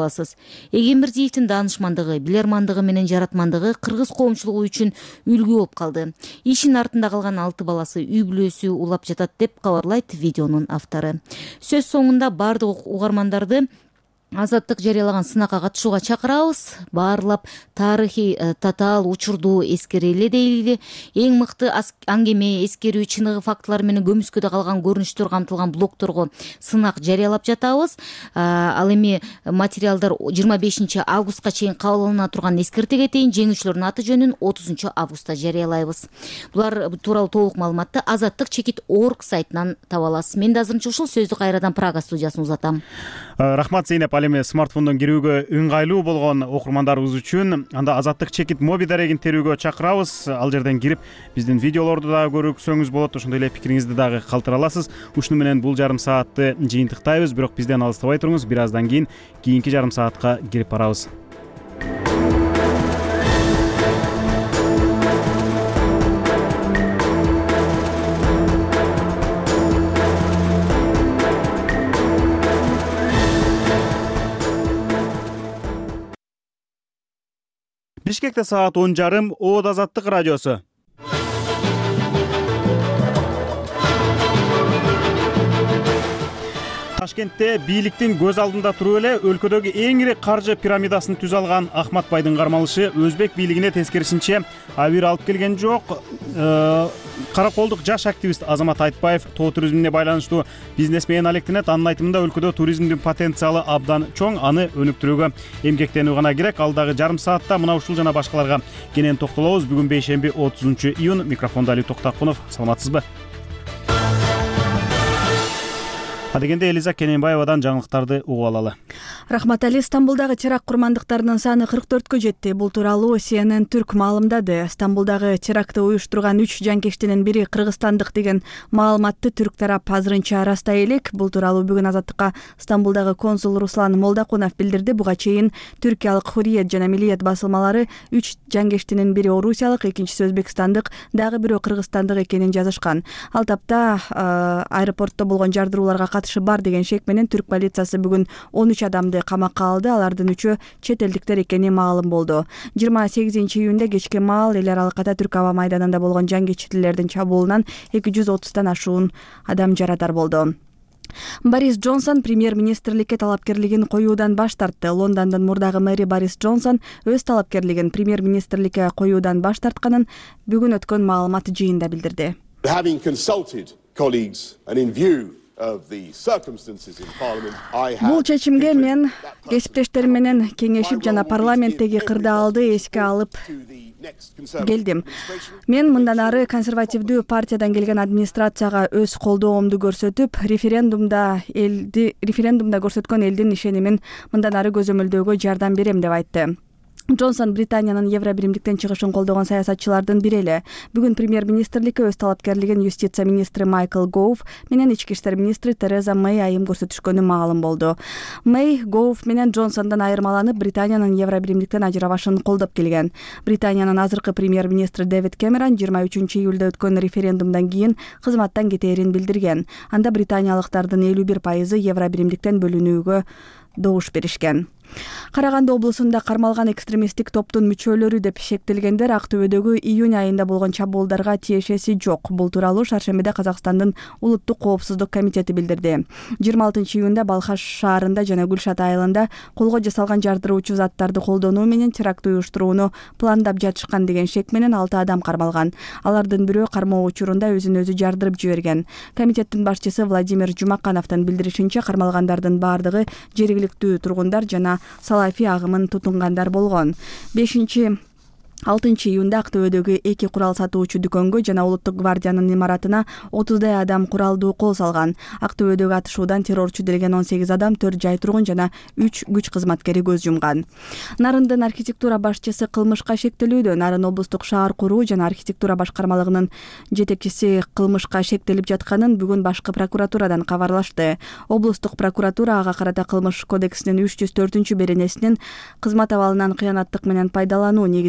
Эгембердиевдин даанышмандыгы, билермандыгы менен жаратмандыгы кыргыз коомчулугу үчүн үлгү болуп калды. Ишин артында калган алты баласы үй бүлөсү улап жатат деп кабарлайт видеонун автору. Сөз соңунда бардык угармандарды Азаттык жарыялаган сынакка катышууга чакырабыз. Баарлап тарыхый татаал учурду эскерели дейли. Эң мыкты аңгеме, эскерүү, чыныгы фактылар менен көмүскөдө калган көрүнүштөр камтылган блогторго сынак жарыялап жатабыз. Ал эми материалдар жыйырма бешинчи августка чейин кабыл алына турган эскерте кетейин. Жеңүүчүлөрдүн аты жөнүн отузунчу августта жарыялайбыз. Булар тууралуу толук маалыматты азаттык чекит орг сайтынан таба аласыз. Мен да азырынча ушул сөздү кайрадан Прага студиясына узатам. Рахмат Зейнеп. Ал эми смартфондон кирүүгө ыңгайлуу болгон окурмандарыбыз үчүн анда азаттык чекит моби дарегин терүүгө чакырабыз. Ал жерден кирип биздин видеолорду дагы көрсөңүз болот. Ошондой эле пикириңизди дагы калтыра аласыз. Ушуну менен бул жарым саатты жыйынтыктайбыз, бирок бизден алыстабай туруңуз. Бир аздан кийин кийинки жарым саатка кирип барабыз. Бишкекте саат он жарым, Оод Азаттык радиосу. Ташкентте бийликтин көз алдында туруп эле өлкөдөгү эң ири каржы пирамидасын түзө алган Ахмат байдын кармалышы өзбек бийлигине тескерисинче абийир алып келген жок. Караколдук жаш активист Азамат Айтбаев тоо туризмине байланыштуу бизнес менен алектенет. Анын айтымында өлкөдө туризмдин потенциалы абдан чоң, аны өнүктүрүүгө эмгектенүү гана керек. Алдагы жарым саатта мына ушул жана башкаларга кенен токтолобуз. Бүгүн бейшемби отузунчу июнь. Микрофондо Али Токтакунов. Саламатсызбы? Адегенде Элиза Кененбаевадан жаңылыктарды угуп алалы. Рахмат Али. Стамбулдагы теракт курмандыктарынын саны кырк төрткө жетти. Бул тууралуу Си Эн Эн Түрк маалымдады. Стамбулдагы терактты уюштурган үч жанкештинин бири кыргызстандык деген маалыматты түрк тарап азырынча растай элек. Бул тууралуу бүгүн Азаттыкка Стамбулдагы консул Руслан Молдакунов билдирди. Буга чейин Түркиялык Хурриет жана Миллиет басылмалары үч жанкештинин бири орусиялык, экинчиси өзбекстандык, дагы бирөө кыргызстандык экенин жазышкан. Ал тапта аэропортто болгон жардырууларга катышы бар деген шек менен түрк полициясы бүгүн он үч адамды камакка алды. Алардын үчөө чет элдиктер экени маалым болду. жыйырма сегизинчи июнда кечки маал эл аралык Ататүрк аба майданында болгон жангечилердин чабуулунан эки жүз отуздан ашуун адам жарадар болду. Борис Джонсон премьер-министрликке талапкерлигин коюудан баш тартты. Лондондун мурдагы мэри Борис Джонсон өз талапкерлигин премьер-министрликке коюудан баш тартканын бүгүн өткөн маалымат жыйында билдирди. Бул чечимге мен кесиптештерим менен кеңешип жана парламенттеги кырдаалды эске алып келдим. Мен мындан ары консервативдүү партиядан келген администрацияга өз колдоомду көрсөтүп, референдумда элди референдумда көрсөткөн элдин ишенимин мындан ары көзөмөлдөөгө жардам берем деп айтты. Джонсон Британиянын Евробиримдиктен чыгышын колдогон саясатчылардын бири эле. Бүгүн премьер-министрликке өз талапкерлигин юстиция министри Майкл Гоуф менен ички иштер министри Тереза Мэй айым көрсөтүшкөнү маалым болду. Мэй Гоуф менен Джонсондон айырмаланып, Британиянын Евробиримдиктен ажырабашын колдоп келген. Британиянын азыркы премьер-министри Дэвид Кэмерон жыйырма үчүнчү июлда өткөн референдумдан кийин кызматтан кетээрин билдирген. Анда британиялыктардын элүү бир пайызы Евробиримдиктен бөлүнүүгө добуш беришкен. Караганды облусунда кармалган экстремисттик топтун мүчөлөрү деп шектелгендер Актөбөдөгү июнь айында болгон чабуулдарга тиешеси жок. Бул тууралуу Шаршембиде Казакстандын улуттук коопсуздук комитети билдирди. жыйырма алтынчы июнда Балхаш шаарында жана Гүлшат айылында колго жасалган жардыруучу заттарды колдонуу менен теракт уюштурууну пландап жатышкан деген шек менен алты адам кармалган. Алардын бирөө кармоо учурунда өзүн өзү жардырып жиберген. Комитеттин башчысы Владимир Жумакановдун билдиришинче, кармалгандардын баардыгы жергиликтүү тургундар жана салафи агымын тутунгандар болгон. бешинчи алтынчы июнда Актөбөдөгү эки курал сатуучу дүкөнгө жана Улуттук гвардиянын имаратына отуздай адам куралдуу кол салган. Актөбөдөгү атышуудан террорчу делген он сегиз адам, төрт жай тургун жана үч күч кызматкери көз жумган. Нарындын архитектура башчысы кылмышка шектелүүдө. Нарын облустук шаар куруу жана архитектура башкармалыгынын жетекчиси кылмышка шектелип жатканын бүгүн башкы прокуратурадан кабарлашты. Облустук прокуратура ага карата кылмыш кодексинин үч жүз төртүнчү беренесинин кызмат абалынан кыянаттык менен пайдалануу негизинде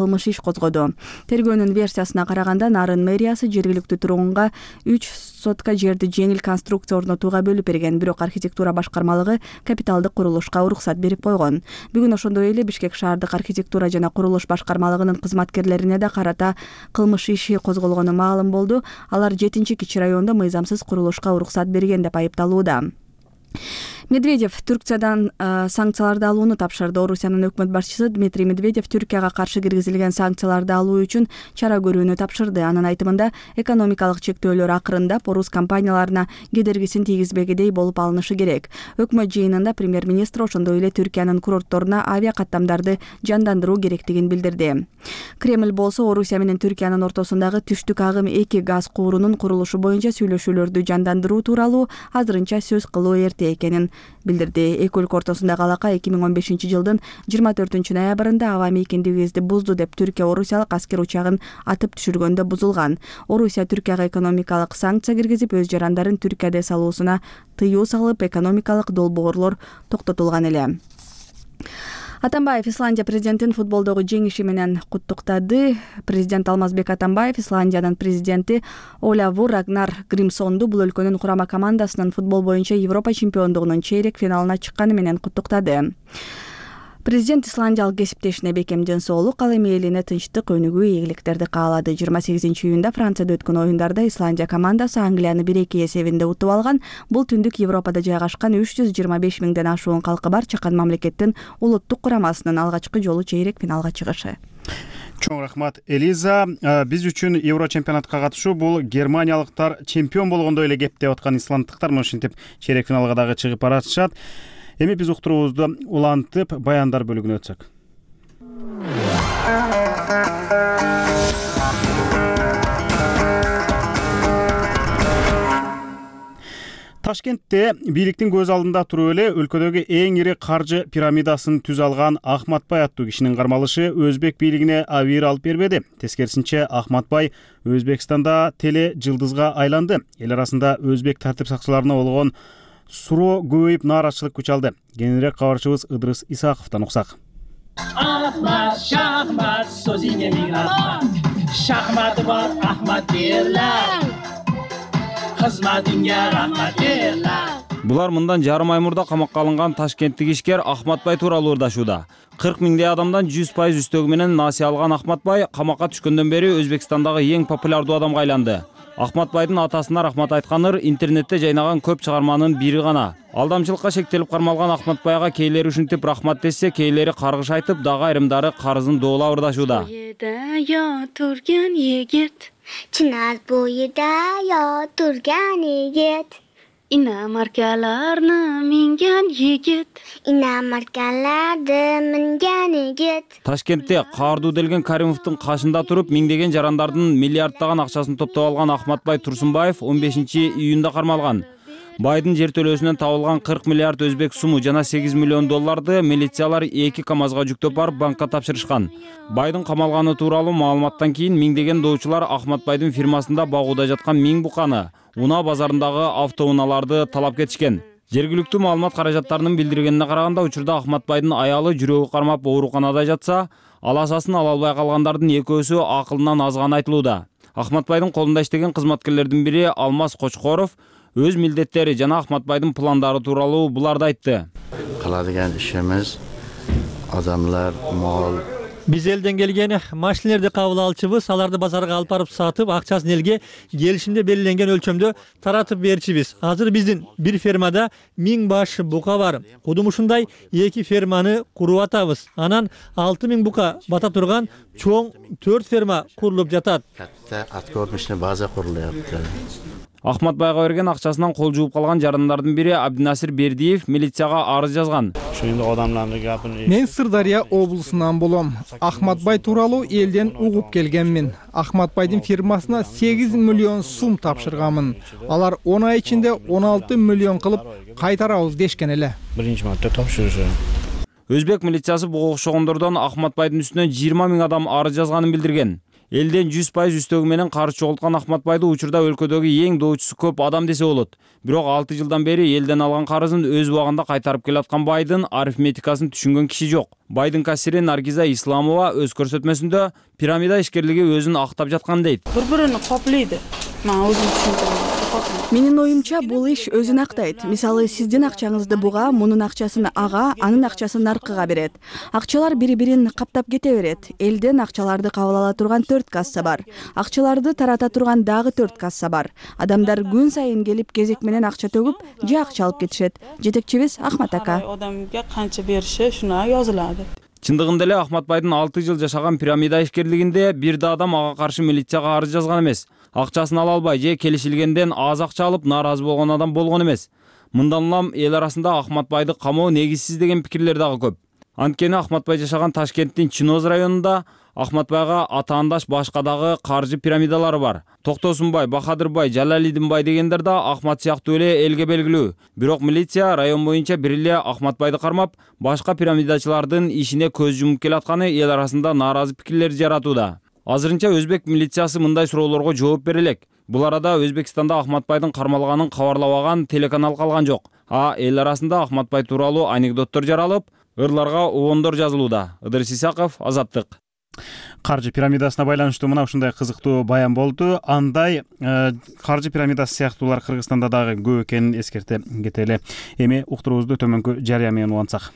кылмыш иш козгоду. Тергөөнүн версиясына караганда Нарын мэриясы жергиликтүү тургунга үч сотка жерди жеңил конструкция орнотууга бөлүп берген, бирок архитектура башкармалыгы капиталдык курулушка уруксат берип койгон. Бүгүн ошондой эле Бишкек шаардык архитектура жана курулуш башкармалыгынын кызматкерлерине да карата кылмыш иши козголгону маалым болду. Алар жетинчи кичи райондо мыйзамсыз курулушка уруксат берген деп айыпталууда. Медведев Түркиядан э, санкцияларды алууну тапшырды. Орусиянын өкмөт башчысы Дмитрий Медведев Түркияга каршы киргизилген санкцияларды алуу үчүн чара көрүүнү тапшырды. Анын айтымында экономикалык чектөөлөр акырындап орус компанияларына кедергисин тийгизбегидей болуп алынышы керек. Өкмөт жыйынында премьер-министр ошондой эле Түркиянын курортторуна авиа каттамдарды жандандыруу керектигин билдирди. Кремль болсо Орусия менен Түркиянын ортосундагы түштүк агым эки газ куурунун курулушу боюнча сүйлөшүүлөрдү жандандыруу тууралуу азырынча сөз кылуу эрте экенин билдирди. Эки өлкө ортосундагы алака эки миң он бешинчи жылдын жыйырма төртүнчү ноябрында аба мейкиндигибизди бузду деп Түркия орусиялык аскер учагын атып түшүргөндө бузулган. Орусия Түркияга экономикалык санкция киргизип, өз жарандарын Түркияда салуусуна тыюу салып, экономикалык долбоорлор токтотулган эле. Атамбаев Исландия президентин футболдогу жеңиши менен куттуктады. Президент Алмазбек Атамбаев Исландиянын президенти Олавур Рагнар Гримсонду бул өлкөнүн курама командасынын футбол боюнча Европа чемпиондугунун чейрек финалына чыкканы менен куттуктады. Президент исландиялык кесиптешине бекем ден соолук, ал эми элине тынчтык, өнүгүү, ийгиликтерди каалады. жыйырма сегизинчи июнда Францияда өткөн оюндарда Исландия командасы Англияны бир эки эсебинде утуп алган. Бул түндүк Европада жайгашкан үч жүз жыйырма беш миңден ашуун калкы бар чакан мамлекеттин улуттук курамасынын алгачкы жолу чейрек финалга чыгышы. Чоң рахмат, Элиза. Биз үчүн Евро чемпионатка катышуу бул германиялыктар чемпион болгондой эле кеп деп аткан исланддыктар ушинтип чейрек финалга дагы чыгып баратышат. Эми биз уктуруубузду улантып баяндар бөлүгүнө өтсөк. Ташкентте бийликтин көз алдында туруп эле өлкөдөгү эң ири каржы пирамидасын түз алган Ахматбай аттуу кишинин кармалышы өзбек бийлигине абийир алып бербеди. Тескерисинче Ахматбай Өзбекстанда теле жылдызга айланды. Эл арасында өзбек тартип сакчыларына болгон суроо көбөйүп нааразычылык күч алды. Кененирээк кабарчыбыз Ыдырыс Исаковдон уксак. Ahmat, şahmat, sözüne bir rahmat. Şahmat var, Ahmat derler. Hizmetinge rahmat derler. Булар мындан жарым ай мурда камакка алынган ташкенттик ишкер Ахматбай тууралуу ырдашууда. кырк миңдей адамдан жүз пайыз үстөгү менен насыя алган Ахматбай камакка түшкөндөн бери Өзбекстандагы эң популярдуу адамга айланды. Ахматбайдын атасына рахмат айтканыр интернетте жайнаган көп чыгарманын бири гана. Алдамчылыкка шектелип кармалган Ахматбайга кейлери ушинтип рахмат десе, кейлери каргыш айтып, дагы айрымдары карызын доолап ырдашууда. Turgan yigit, Chinar bo'yida yo turgan yigit, inamarkalarni mingan yigit, inamarkalarni mingan yigit. Ташкентте Каардуу делген Каримовдун кашында туруп, миңдеген жарандардын миллиарддаган акчасын топтоп алган Ахматбай Турсунбаев он бешинчи июнда кармалган. Байдын жер төлөөсүнөн табылган кырк миллиард өзбек суму жана сегиз миллион долларды милициялар эки камазга жүктөп барып банкка тапшырышкан. Байдын камалганы тууралуу маалыматтан кийин миңдеген доочулар Ахматбайдын фирмасында багууда жаткан миң буканы, унаа базарындагы автоунааларды талап кетишкен. Жергиликтүү маалымат каражаттарынын билдиргенине караганда, учурда Ахматбайдын аялы жүрөгү кармап ооруканада жатса, ал асасын ала албай калгандардын экөөсү акылынан азганы айтылууда. Ахматбайдын колунда иштеген кызматкерлердин бири Алмаз Кочкоров өз милдеттери жана Ахматбайдын пландары тууралуу буларды айтты. Кылadigan ишimiz адамдар, мал. Биз элден келген машинелерди кабыл алчыбыз, аларды базарга алып барып сатып, акчасын элге келишимде белгиленген өлчөмдө таратып берчибиз. Азыр биздин бир фермада миң баш бука бар. Кудум ушундай эки ферманы куруп атабыз. Анан алты миң бука бата турган чоң төрт ферма курулуп жатат. Катта аткормишный база курулуп. Ахматбайга берген акчасынан кол жууп калган жарандардын бири Абдинасир Бердиев милицияга арыз жазган. Мен Сырдария облусунан болом. Ахматбай тууралуу элден угуп келгенмин. Ахматбайдын фирмасына сегиз миллион сум тапшырганмын. Алар он ай ичинде он алты миллион кылып кайтарабыз дешкен эле. Биринчи марта тапшырышы. Өзбек милициясы буга окшогондордон Ахматбайдын үстүнө жыйырма миң адам арыз жазганын билдирген. элден жүз пайыз үстөгү менен карыз чогулткан Ахматбайды учурда өлкөдөгү эң доочусу көп адам десе болот. Бирок алты жылдан бери элден алган карызын өз убагында кайтарып келаткан Байдын арифметикасын түшүнгөн киши жок. Байдын кассири Наргиза Исламова өз көрсөтмөсүндө пирамида ишкерлиги өзүн актап жаткан дейт. Бири-бирин коплойт. Мен өзүм түшүндүм. Менин оюмча бул иш өзүн актайт. Мисалы, сиздин акчаңызды буга, мунун акчасын ага, анын акчасын наркыга берет. Акчалар бири-бирин каптап кете берет. Элден акчаларды кабыл ала турган төрт касса бар. Акчаларды тарата турган дагы төрт касса бар. Адамдар күн сайын келип кезек менен акча төгүп, же акча алып кетишет. Жетекчибиз Ахмат ака. Адамга канча бериши шуна жазылады. Чындыгында эле Ахматбайдын алты жыл жашаган пирамида ишкерлигинде бир да адам ага каршы милицияга арыз жазган эмес. Акчасын ала албай же келишилгенден аз акча алып нааразы болгон адам болгон эмес. Мындан улам эл арасында Ахматбайды камоо негизсиз деген пикирлер дагы көп. Анткени Ахматбай жашаган Ташкенттин Чиноз районунда Ахматбайга атаандаш башка дагы каржы пирамидалары бар. Токтосунбай, Бахадырбай, Жалалидинбай дегендер да Ахмат сыяктуу эле элге белгилүү. Бирок милиция район боюнча бир эле Ахматбайды кармап, башка пирамидачылардын ишине көз жумуп келатканы эл арасында нааразы пикирлер жаратууда. Азырынча өзбек милициясы мындай суроолорго жооп бере элек. Бул арада Өзбекстанда Ахматбайдын кармалганын кабарлабаган телеканал калган жок. А эл арасында Ахматбай тууралуу анекдоттор жаралып, ырларга обондор жазылууда. Ыдырыс Исаков, Азаттык. Каржы пирамидасына байланыштуу мына ушундай кызыктуу баян болду. Андай каржы пирамидасы сыяктуулар Кыргызстанда дагы көп экенин эскерте кетели. Эми уктуруубузду төмөнкү жарыя менен улантсак.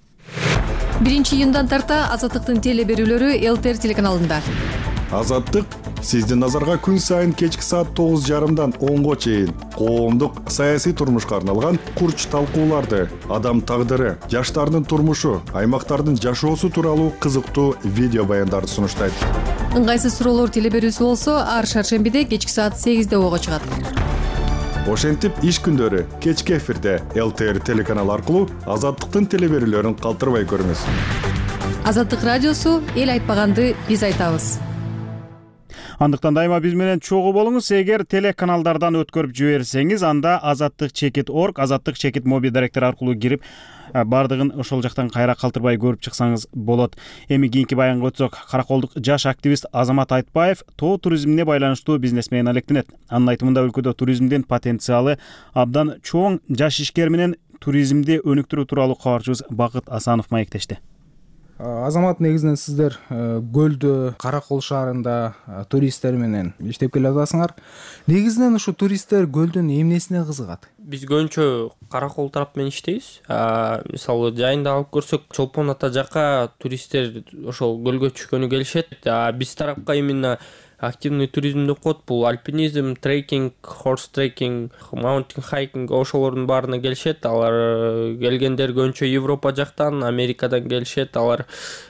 биринчи июндан тарта Азаттыктын теле берүүлөрү ЛТР телеканалында. Азаттык сиздин назарга күн сайын кечки саат тогуз жарымдан онго чейин коомдук саясий турмушка арналган курч талкууларды, адам тагдыры, жаштардын турмушу, аймактардын жашоосу тууралуу кызыктуу видео баяндарды сунуштайт. Ыңгайсыз суроолор теле берүүсү болсо, ар шаршембиде кечки саат сегизде ого чыгат. Ошентип иш күндөрү кечки эфирде ЛТР телеканалы аркылуу Азаттыктын теле берүүлөрүн калтырбай көрүңүз. Азаттык радиосу эл айтпаганды биз айтабыз. Андыктан дайыма биз менен чогуу болуңуз. Эгер телеканалдардан өткөрүп жиберсеңиз, анда азаттык чекит орг, азаттык чекит моби директор аркылуу кирип, бардыгын ошол жактан кайра калтырбай көрүп чыксаңыз болот. Эми кийинки баянга өтсөк, караколдук жаш активист Азамат Айтбаев тоо туризмине байланыштуу бизнес менен алектенет. Анын айтымында өлкөдө туризмдин потенциалы абдан чоң. Жаш ишкер менен туризмди өнүктүрүү тууралуу кабарчыбыз Бакыт Асанов маектешти. Азамат, негизинен сиздер көлдө, Каракол шаарында туристтер менен иштеп келе атасыңар. Негизинен ушу туристтер көлдүн эмнесине кызыгат? Биз көбүнчө Каракол тарап менен иштейбиз. Мисалы жайында алып көрсөк, Чолпон ата жакка туристтер ошол көлгө түшкөнү келишет. Биз тарапка именно активный туризм деп коет. Бул альпинизм, трекинг, хорс трекинг, маунтин хайкинг ошолордун баарына келишет. Алар келгендер көбүнчө Европа жактан, Америкадан келишет. Алар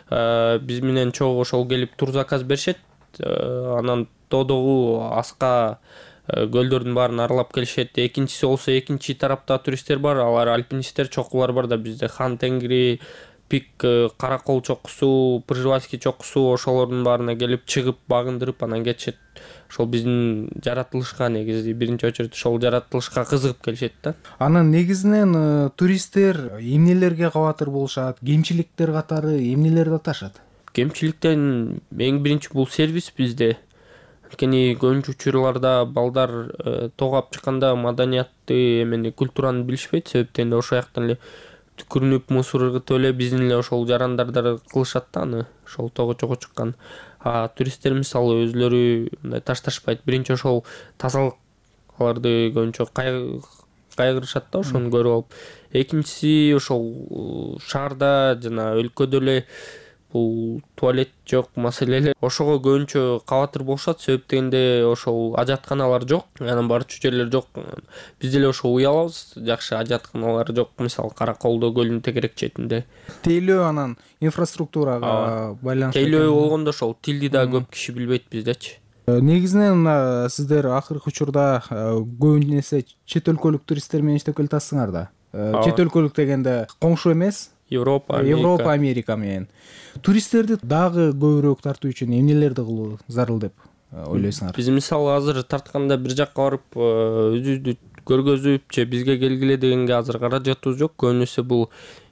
биз менен чогуу ошол келип тур заказ беришет. Анан тоодогу аска көлдөрдүн баарын аралап келишет. Экинчиси болсо экинчи тарапта туристтер бар. Алар альпинисттер чокулар бар да бизде. Хан Тенгри, Пик, Каракол чокусу, Пржевальский чокусу ошолордун баарына келип чыгып багындырып анан кетишет. Ошол биздин жаратылышка негизи биринчи очередь ошол жаратылышка кызыгып келишет да. Анан негизинен туристтер эмнелерге кабатыр болушат? Кемчиликтер катары эмнелерди аташат? Кемчиликтен эң биринчи бул сервис bizde. Анткени көбүнчө учурларда балдар тоогап чыкканда маданиятты, эмени культураны билишпейт. Себептен ошол жактан эле түкүрүнүп мусор ыргытып эле биздин эле ошол жарандардар кылышат да аны. Ошол тоого чогуу чыккан. А туристтер мисалы өзлөрү мындай ташташпайт. Биринчи ошол тазалык аларды көбүнчө кайгырышат да ошону көрүп алып. Экинчиси ошол шаарда жана өлкөдө эле бул туалет жок маселелер ошого көбүнчө кабатыр болушат. Себептегенде ошол ажатканалар жок, анан барчу жерлер жок. Биз деле ошо уялабыз, жакшы ажатканалар жок. Мисалы Караколдо көлдүн тегерек четинде. Тейлөө анан инфраструктурага байланыштуу. Тейлөө болгондо ошол тилди да көп киши билбейт биздечи. Негизинен мына сиздер акыркы учурда көбүнчө нерсе чет өлкөлүк туристтер менен иштеп келатасыңар да. Чет өлкөлүк дегенде коңшу эмес, Европа, Америка. Европа, Америка менен. Туристтерди дагы көбүрөөк тартуу үчүн эмнелерди кылуу зарыл деп ойлойсуңар? Биз мисалы азыр тартканда бир жакка барып өзүбүздү көргөзүп же бизге келгиле дегенге азыр каражатыбыз жок. Көбүнесе бул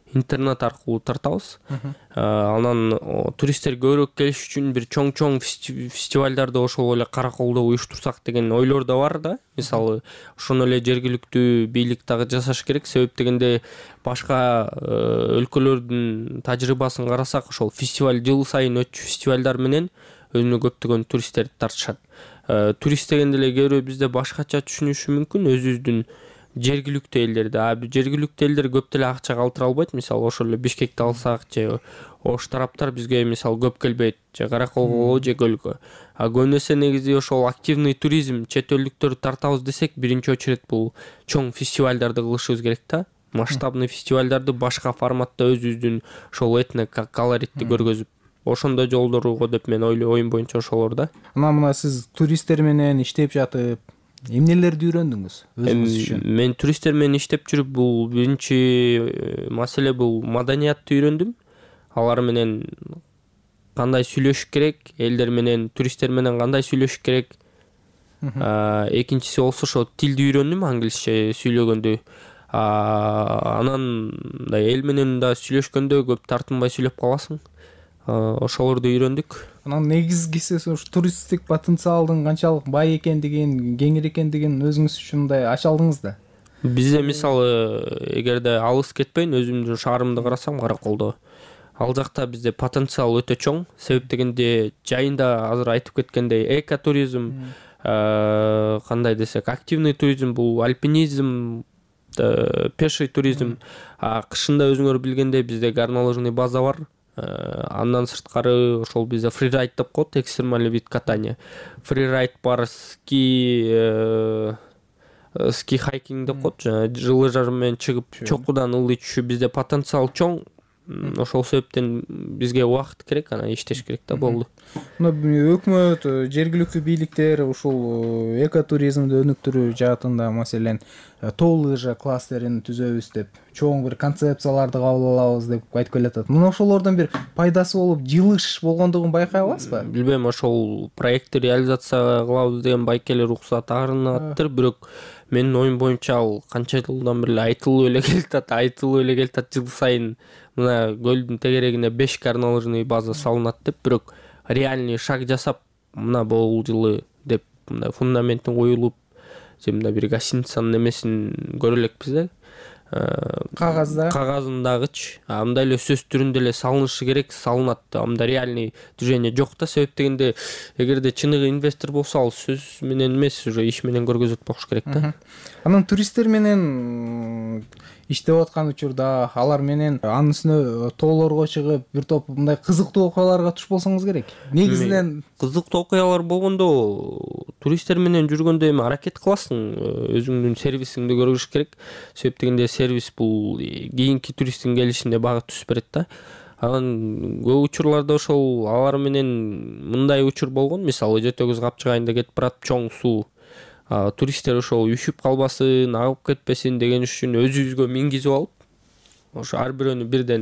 интернет аркылуу тартабыз. Анан туристтер көбүрөөк келиш үчүн бир чоң-чоң фестивалдарды ошол эле Караколдо уюштурсак деген ойлор да бар да. Мисалы, ошону эле жергиликтүү бийлик дагы жасаш керек. Себеп дегенде башка өлкөлөрдүн тажрыйбасын карасак, ошол фестиваль жыл сайын өтчү фестивалдар менен өзүнө көптөгөн туристтерди тартышат. Турист дегенде эле кээ бирөө бизде башкача түшүнүшү мүмкүн, өзүбүздүн жергиликтүү элдерди. А жергиликтүү элдер көп деле акча калтыра албайт. Мисалы, ошол эле Бишкекти алсак, же ош тараптар бизге мисалы көп келбейт, же Караколго, же Көлгө. А көбүнесе негизи ошол активный туризм, чет элдиктөрдү тартабыз десек, биринчи очередь бул чоң фестивалдарды кылышыбыз керек да. Масштабный фестивалдарды башка форматта өзүбүздүн ошол этно колоритти көргөзүп, ошондой жолдорго деп мен ойлойм, оюм боюнча ошолор да. Анан мына сиз туристтер менен иштеп жатып, эмнелерди үйрөндүңүз өзүңүз үчүн? Мен туристтер менен иштеп жүрүп, бул биринчи маселе бул маданиятты үйрөндүм. Алар менен кандай сүйлөшүш керек, элдер менен, туристтер менен кандай сүйлөшүш керек. Экинчиси болсо ошо тилди үйрөндүм, англисче сүйлөгөндө. Анан эл менен да сүйлөшкөндө көп тартынбай сүйлөп каласың. Ошолорду үйрөндүк. Анан негизгиси ушу туристтик потенциалдын канчалык бай экендигин, кеңир экендигин өзүңүз үчүн мындай ача алдыңыз да. Бизде мисалы, эгерде алыс кетпейин, өзүмдүн шаарымды карасам, Караколдо, ал жакта бизде потенциал өтө чоң. Себеп дегенде жайында азыр айтып кеткендей экотуризм, кандай десек, активный туризм, бул альпинизм, пеший туризм. Кышында өзүңөр билгендей бизде горнолыжный база бар. Андан сырткары ошол бизде фрирайд деп коет, экстремальный вид катания. Фрирайд бар, ски ски хайкинг деп коет, жылы жар менен чыгып чокудан ылдый түшүү. Бизде потенциал чоң. Ошол себептен бизге убакыт керек, анан иштеш керек да, болду. Өкмөт, жергиликтүү бийликтер ушул экотуризмди өнүктүрүү жаатында, маселен, тоо лыжа кластерин түзөбүз деп, чоң бир концепцияларды кабыл алабыз деп айтып келатат. Мына ошолордон бир пайдасы болуп, жылыш болгондугун байкай аласызбы? Билбейм, ошол проектти реализация кылабыз деген байкелер уруксат арынаттыр, бирок менин оюм боюнча ал канча жылдан бери айтылып эле келатат, айтылып эле келатат жыл сайын. Мына көлдүн тегерегине беш горнолыжный база салынат деп, бирок реальный шаг жасап, мына бул жылы деп мындай фундаментин коюлуп, же мындай бир гостиницанын немесин көрө элекпиз да. Кагазда. Кагазындагычы. А мындай эле сөз түрүндө эле салынышы керек, салынат. Анда реальный движение жок да. Себеп дегенде, эгерде чыныгы инвестор болсо, ал сөз менен эмес, уже иш менен көргөзөт болуш керек да. Анан туристтер менен иштеп аткан учурда алар менен анын үстүнө тоолорго чыгып, бир топ мындай кызыктуу окуяларга туш болсоңуз керек. Негизинен кызыктуу окуялар болгондо туристтер менен жүргөндө эми аракет кыласың, өзүңдүн сервисиңди көргөзүш керек. Себеп дегенде сервис бул кийинки туристтин келишине багыт түзүп берет да. Анан көп учурларда ошол алар менен мындай учур болгон, мисалы Жети Өгүз капчыгайында кетип барат, чоң суу. Туристтер ошол үшүп калбасын, агып кетпесин деген үчүн өзүбүзгө мингизип алып, ошо ар бирөөнү бирден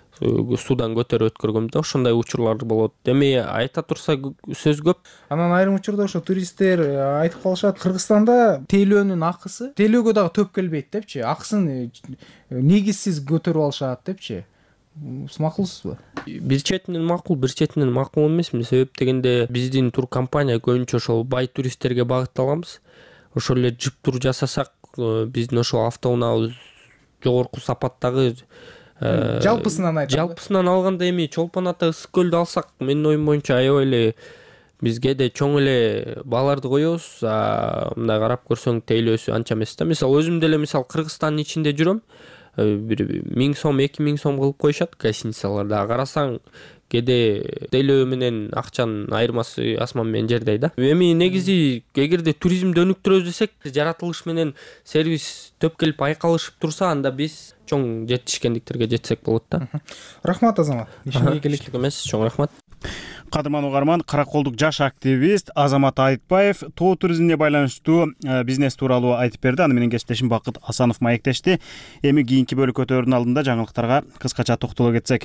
суудан көтөрүп өткөргөнбүз да. Ошондой учурлар болот. Эми айта турса сөз көп. Анан айрым учурда ошо туристтер айтып калышат, Кыргызстанда тейлөөнүн акысы тейлөөгө дагы төп келбейт депчи. Акысын негизсиз көтөрүп алышат депчи. Макулсузбу? Бир четинен макул, бир четинен макул эмес. Себеп дегенде биздин тур компания көбүнчө ошол бай туристтерге багытталганбыз. Ошол эле жып тур жасасак, биздин ошол автоунаабыз жогорку сапаттагы жалпысынан айтат. Жалпысынан алганда эми Чолпон ата ысык көлдү алсак, менин оюм боюнча аябай эле бизге де чоң эле бааларды коебуз. Мындай карап көрсөң тейлөөсү анча эмес да. Мисалы өзүм деле мисалы Кыргызстандын ичинде жүрөм. Бир миң сом, эки миң сом кылып коюшат гостиницаларда. Карасаң, кээде тейлөө менен акчанын айырмасы асман менен жердей да. Эми негизи эгерде туризмди өнүктүрөбүз десек, жаратылыш менен сервис төп келип айкалышып турса, анда биз чоң жетишкендиктерге жетсек болот да. Рахмат, Азамат. Ишиңизге ийгилик. Эмес, чоң рахмат. Кадырман угарман, Караколдук жаш активист Азамат Айтбаев тоо туризмине байланыштуу бизнес тууралуу айтып берди. Аны менен кесиптешим Бакыт Асанов маектешти. Эми кийинки бөлүк өтөөрдүн алдында жаңылыктарга кыскача токтоло кетсек.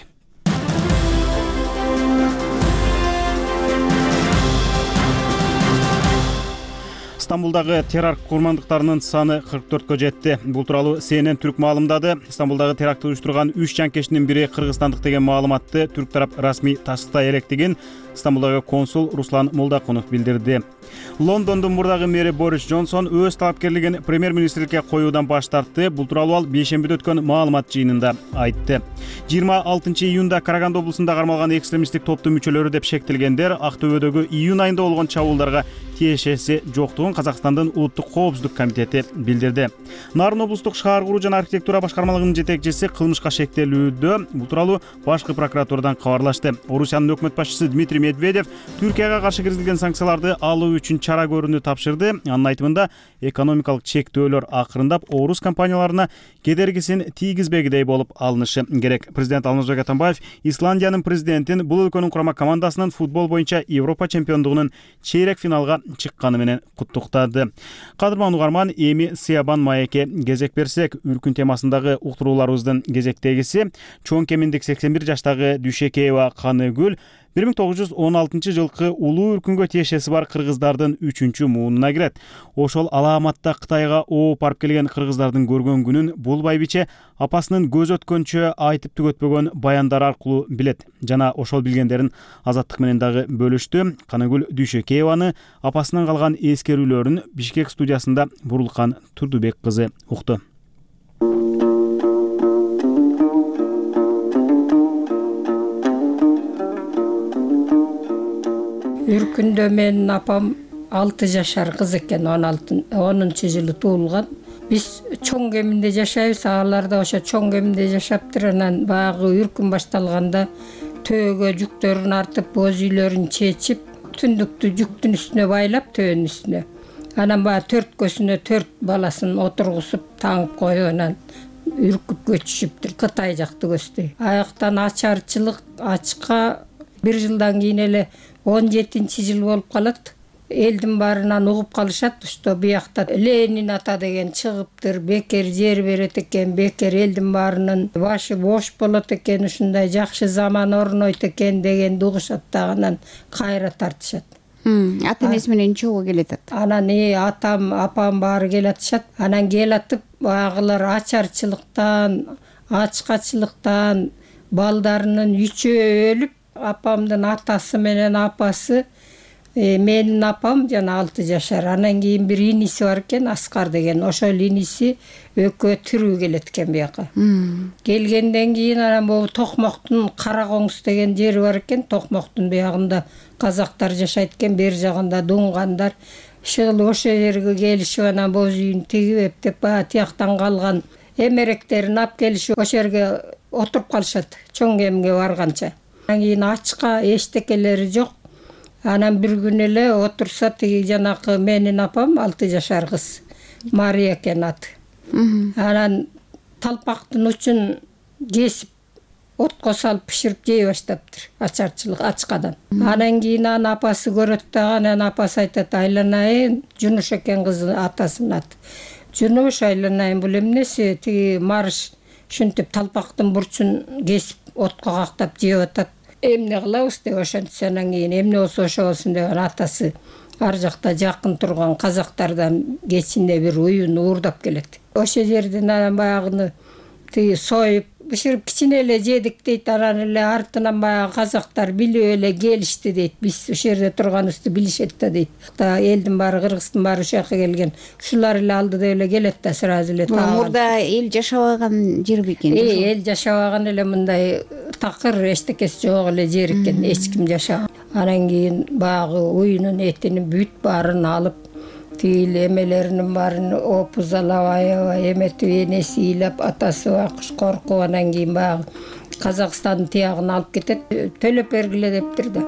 Стамбулдагы теракт курмандыктарынын саны кырк төрткө жетти. Бул тууралуу Си Эн Эн Түрк маалымдады. Стамбулдагы теракт уюштурган үч жанкештин бири кыргызстандык деген маалыматты түрк тарап расмий тастыта электигин Стамбулдагы консул Руслан Молдакунов билдирди. Лондондун мурдагы мэри Борис Джонсон өз талапкерлигин премьер-министрликке коюудан баш тартты. Бул тууралуу ал бейшембиде өткөн маалымат жыйынында айтты. жыйырма алтынчы июнда Караганды облусунда кармалган экстремисттик топтун мүчөлөрү деп шектелгендер Актөбөдөгү июнь айында болгон чабуулдарга тиешеси жоктугун Казакстандын улуттук коопсуздук комитети билдирди. Нарын облустук шаар куруу жана архитектура башкармалыгынын жетекчиси кылмышка шектелүүдө. Бул тууралуу башкы прокуратурадан кабарлашты. Орусиянын өкмөт башчысы Дмитрий Медведев Түркияга каршы киргизилген санкцияларды алуу үчүн чара көрүүнү тапшырды. Анын айтымында экономикалык чектөөлөр акырындап орус компанияларына кедергисин тийгизбегидей болуп алынышы керек. Президент Алмазбек Атамбаев Исландиянын президентин бул өлкөнүн курама командасынын футбол боюнча Европа чемпиондугунун чейрек финалга чыкканы менен куттуктады. Кадырман угарман, эми Сыябан маекке кезек берсек, үркүн темасындагы уктурууларыбыздын кезектегиси чоң кеминдик сексен бир жаштагы Дүйшекеева Каныгүл бир миң тогуз жүз он алтынчы жылкы улуу үркүнгө тиешеси бар кыргыздардын үчүнчү муунуна кирет. Ошол алааматта Кытайга ооп барып келген кыргыздардын көргөн күнүн бул байбиче апасынын көз өткөнчө айтып түгөтпөгөн баяндар аркылуу билет жана ошол билгендерин Азаттык менен дагы бөлүштү. Каныгүл Дүйшекееваны апасынан калган эскерүүлөрүн Бишкек студиясында Бурулкан Турдубек кызы укту. Үркүндө менин апам алты жашар кыз экен, онунчу жылы туулган. Биз чоң кеминде жашайбыз, алар да ошо чоң кеминде жашаптыр. Анан баягы үркүн башталганда төөгө жүктөрүн артып, боз үйлөрүн чечип, түндүктү жүктүн үстүнө байлап, төөнүн үстүнө. Анан баягы төрткөсүнө төрт баласын отургузуп таңып коюп, анан үркүп көчүшүптүр. Кытай жакты көздөй. Аяктан ачарчылык, ачка бир жылдан кийин эле он жетинчи жыл болуп калат. Элдин баарынан угуп калышат, что биякта Ленин ата деген чыгыптыр, бекер жер берет экен, бекер элдин баарынын башы бош болот экен, ушундай жакшы заман орнойт экен дегенди угушат да, анан кайра тартышат. Ата энеси менен чогуу келатат. Анан э атам, апам баары келатышат. Анан келатып, баягылар ачарчылыктан, ачкачылыктан балдарынын үчөө өлүп, апамдын атасы менен апасы, э, менин апам жана алты жашар. Анан кийин бир иниси бар экен, Аскар деген. Ошол иниси экөө тирүү келет экен бияка. Келгенден кийин анан бул Токмоктун Кара Коңуз деген жери бар экен. Токмоктун биягында казактар жашайт экен, бер жагында дуңгандар. Шыгыл ошол жерге келишип, анан боз үйүн тигип эптеп, баягы тияктан калган эмеректерин алып келишип, ошол жерге отуруп калышат, чоң кемге барганча. Анан кийин ачка эчтекелери жок. Анан бир күн эле отурса, тиги жанакы менин апам алты жашар кыз, Мария экен аты. Анан талпактын учун кесип, отко салып пиширип жей баштаптыр, ачарчылык ачкадан. Анан кийин анын апасы көрөт дагы, анан апасы айтат: "Айланайын, Жунуш экен кыздын атасынын аты. Жунуш, айланайын, бул эмнеси?" Тиги марш ушинтип талпактын бурчун кесип отко кактап жеп атат. Эмне кылабыз деп ошентсе, анан кийин эмне болсо ошо болсун деп атасы ар жакта жакын турган казактардан кечинде бир уюн уурдап келет. Ошол жерден анан баягыны тиги союп бышырып кичине эле жедик дейт. Анан эле артынан баягы казактар билип эле келишти дейт. Биз ошол жерде турганыбызды билишет да дейт. Да элдин баары, Кыргыздын баары ошол жака келген. Ушулар эле алды деп эле келет да сразу эле. Мурда эл жашабаган жер бекен. Э, эл жашабаган эле, мындай такыр эчтекеси жок эле жер экен, эч ким жашабаган. Анан кийин баягы уюнун этини бүт баарын алып, тиил эмелеринин баарын опузалап, аябай эметип, энеси ыйлап, атасы акыш коркуп, анан кийин баягы Казакстандын тиягын алып кетет, төлөп бергиле дептир да.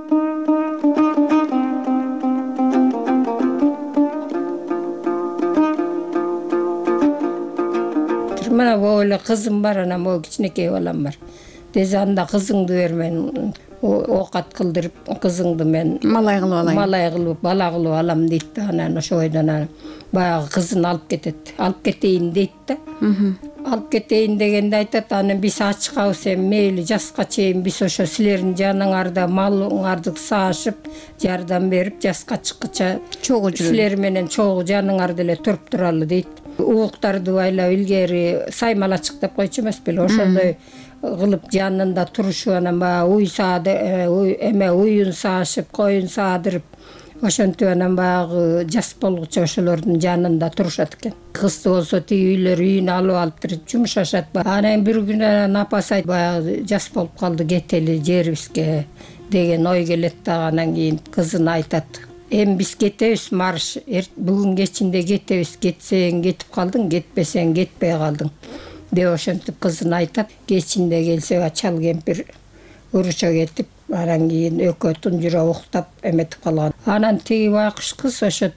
Мына бул эле кызым бар, анан бул кичинекей балам бар. Дезе анда кызыңды бер, мен оокат кылдырып кызыңды мен малай кылып алайын. Малай кылып, бала кылып алам дейт да. Анан ошо бойдон баягы кызын алып кетет. Алып кетейин дейт да. алып кетейин дегенде айтат, анан биз ачкабыз, эми мейли жаска чейин биз ошо силердин жаныңарда малыңарды саашып жардам берип жаска чыккыча чогуу жүрөлү, силер менен чогуу жаныңарды эле туруп туралы дейт. Убуктарды байлап илгери саймалачык деп койчу эмес беле, ошондой кылып жанында турушуп, анан баягы уй саады эме уюн саашып, коюн саадырып, ошентип анан баягы жас болгучу ошолордун жанында турушат экен. Кызды болсо тиги үйлөр үйүнө алып алыптыр, жумшашат. Анан бир күнү анан апасы айтты, баягы жас болуп калды, кетели жерибизге деген ой келет дагы. Анан кийин кызына айтат, эми биз кетебиз, марш, бүгүн кечинде кетебиз, кетсең кетип калдың, кетпесең кетпей калдың деп ошентип кызына айтат. Кечинде келсе чал кемпир уруча кетип, анан кийин экөө тунжура уктап эметип калган. Анан тиги байкуш кыз ошо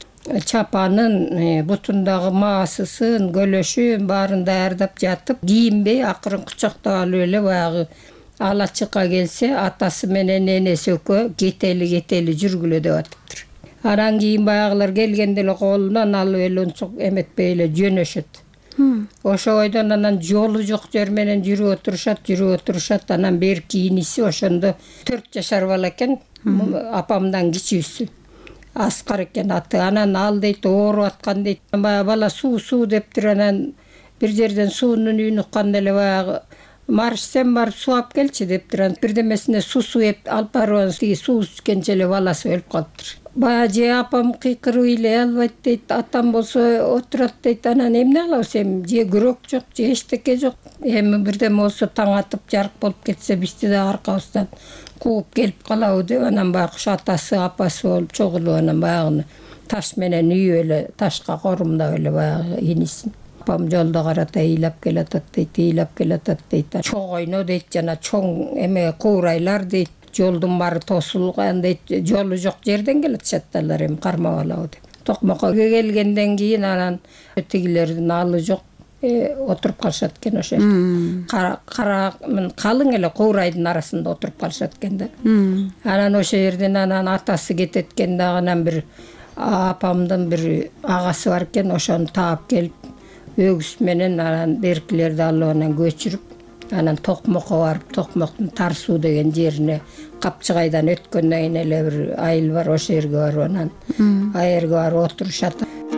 чапанын, бутундагы маасысын, көлөшүн баарын даярдап жатып, кийинбей акырын кучактап алып эле баягы ала чыкка келсе, атасы менен энеси экөө кетели кетели жүргүлө деп атыптыр. Анан кийин баягылар келгенде эле колунан алып эле унчук эметпей эле жөнөшөт. Ошо бойдон анан жолу жок жер менен жүрүп отурушат, жүрүп отурушат. Анан берки иниси ошондо төрт жашар бала экен, апамдан кичүүсү. Аскар экен аты. Анан ал дейт, ооруп аткан дейт. Баягы бала суу суу дептир. Анан бир жерден суунун үйүн укканда эле баягы марш сен барып суу алып келчи дептир. Анан бирдемесине суу суу алып барып, тиги суу ичкенче эле баласы өлүп калыптыр. Баягы же апам кыйкырып ыйлай албайт дейт, атам болсо отурат дейт. Анан эмне кылабыз эми, же күрөк жок, же эчтеке жок. Эми бирдеме болсо таң атып жарык болуп кетсе, бизди да аркабыздан кууп келип калабы деп, анан байкуш атасы, апасы болуп чогулуп, анан баягыны таш менен үйүп эле, ташка корумдап эле баягы инисин. Апам жолдо карата ыйлап келатат дейт, ыйлап келатат дейт. Чоң ойно дейт, жана чоң эме куурайлар дейт. Жолдун баары тосулган дейт, жолу жок жерден келатышат алар, эми кармап алабы деп. Токмокко келгенден кийин анан тигилердин алы жок, отуруп калышат экен ошо жерде. Кара калың эле куурайдын арасында отуруп калышат экен да. Анан ошо жерден анан атасы кетет экен дагы, анан бир апамдын бир агасы бар экен, ошону таап келип өгүз менен анан беркилерди алып анан көчүрүп, анан Токмокко барып, Токмоктун Тар суу деген жерине Капчыгайдан өткөндөн кийин эле бир айыл бар, ошо жерге барып анан аерге барып отурушат.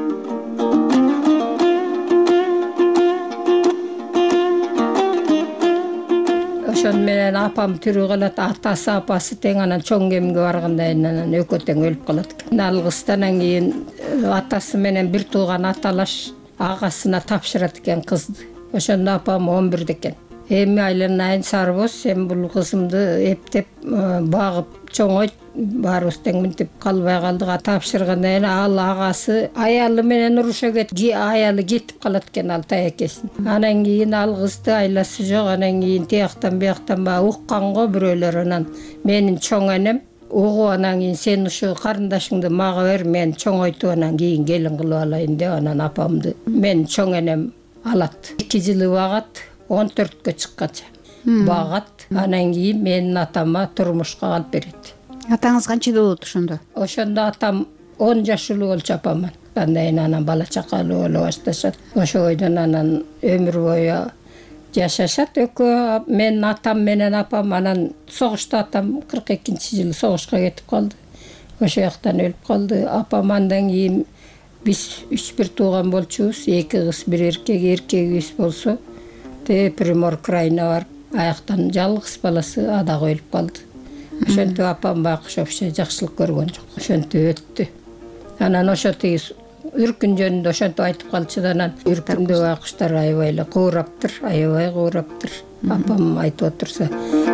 Ошон менен апам тирүү калат, атасы апасы тең, анан чоң кемге барганда анан экөө тең өлүп калат экен. Ал кыздан кийин атасы менен бир тууган аталаш агасына тапшырат экен кызды. Ошондо апам он бирде экен. Эми айланайын Сарбоз, сен бул кызымды эптеп багып чоңойт, баарыбыз тең мынтип калбай калдык. Тапшыргандан кийин ал агасы аялы менен уруша кетип, аялы кетип калат экен ал таякесин. Анан кийин ал кызды айласы жок, анан кийин тияктан бияктан баягы укканго бирөөлөр, анан менин чоң энем угуп, анан кийин сен ушу карындашыңды мага бер, мен чоңойтуп анан кийин келин кылып алайын деп, анан апамды менин чоң энем алат. эки жылы багат, он төрткө чыккача багат. Анан кийин менин атама турмушка алып берет. Атаңыз канчада болот ошондо? Ошондо атам он жашылуу болчу апаман. Андан кийин анан бала чакалуу боло башташат. Ошо бойдон анан өмүр бою жашашат экөө. Менин атам менен апам анан согушта, атам кырк экинчи жылы согушка кетип калды. Ошо жактан өлүп калды. Апам андан кийин биз үч бир тууган болчубуз, эки кыз бир эркек. Эркегибиз болсо Примор крайына барып, аяктан жалгыз баласы адагы өлүп калды. Ошентип апам байкуш вообще жакшылык көргөн жок. Ошентип өттү. Анан ошо тиги үркүн жөнүндө ошентип айтып калчу да, анан үркүндө байкуштар аябай эле куураптыр, аябай куураптыр. Апам айтып отурса.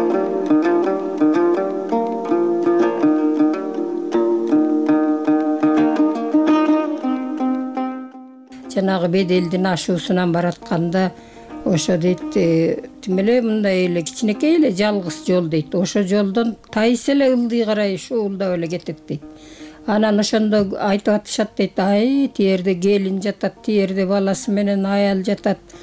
Жанагы беделдин ашуусунан баратканда ошо дейт, тим эле мындай эле кичинекей эле жалгыз жол дейт. Ошо жолдон тайыс эле ылдый карай шуулдап эле кетет дейт. Анан ошондо айтып атышат дейт, ай, тиерде келин жатат, тиерде баласы менен аял жатат.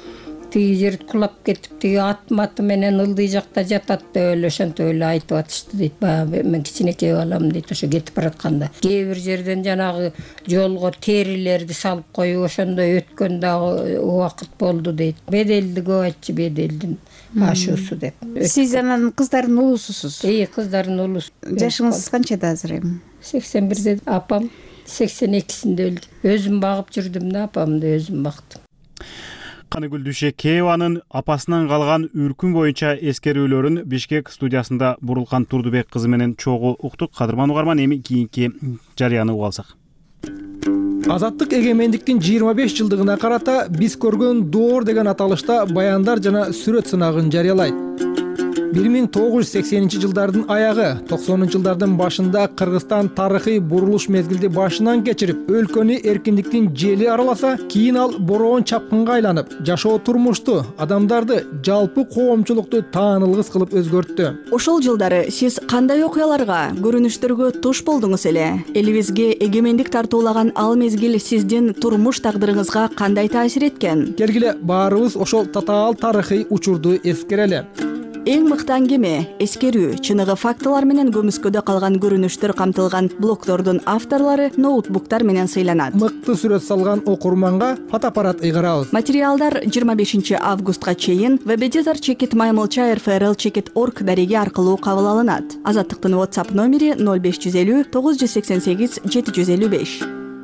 тиги жер кулап кетип тиги ат маты менен ылдый жакта жатат деп эле ошентип эле айтып атышты дейт. Баягы мен кичинекей балам дейт, ошо кетип баратканда кээ бир жерден жанагы жолго терилерди салып коюп ошондой өткөн дагы убакыт болду дейт. Беделди көп айтчу, беделдин ашуусу деп. Сиз анан кыздардын улусусуз? Ии, кыздардын улусу. Жашыңыз канчада азыр эми? сексен бирде, апам сексен экисинде өлдү. Өзүм багып жүрдүм да, апамды өзүм бактым. Каныгүл Дүйшекееванын апасынан калган үркүн боюнча эскерүүлөрүн Бишкек студиясында Бурулкан Турдубек кызы менен чогуу уктук. Кадырман угарман, эми кийинки жарыяны угуп алсак. Азаттык эгемендиктин жыйырма беш жылдыгына карата биз көргөн доор деген аталышта баяндар жана сүрөт сынагын жарыялайт. бир миң тогуз жүз сексенинчи жылдардын аягы, токсонунчу жылдардын башында Кыргызстан тарыхый бурулуш мезгилди башынан кечирип, өлкөнү эркиндиктин жели араласа, кийин ал бороон чапкынга айланып, жашоо турмушту, адамдарды, жалпы коомчулукту таанылгыс кылып өзгөрттү. Ошол жылдары сиз кандай окуяларга, көрүнүштөргө туш болдуңуз эле? Элибизге эгемендик тартуулаган ал мезгил сиздин турмуш тагдырыңызга кандай таасир эткен? Келгиле баарыбыз ошол татаал тарыхый учурду эскерели. Эң мыкты аңгеме, эскерүү, чыныгы фактылар менен көмүскөдө калган көрүнүштөр камтылган блогдордун авторлору ноутбуктар менен сыйланат. Мыкты сүрөт салган окурманга фотоаппарат ыйгарабыз. Материалдар жыйырма бешинчи августка чейин веб-эдитор чекит маймылча эр эф эр эл чекит орг дареги аркылуу кабыл алынат. Азаттыктын WhatsApp номери ноль беш жүз элүү тогуз жүз сексен сегиз жети жүз элүү беш.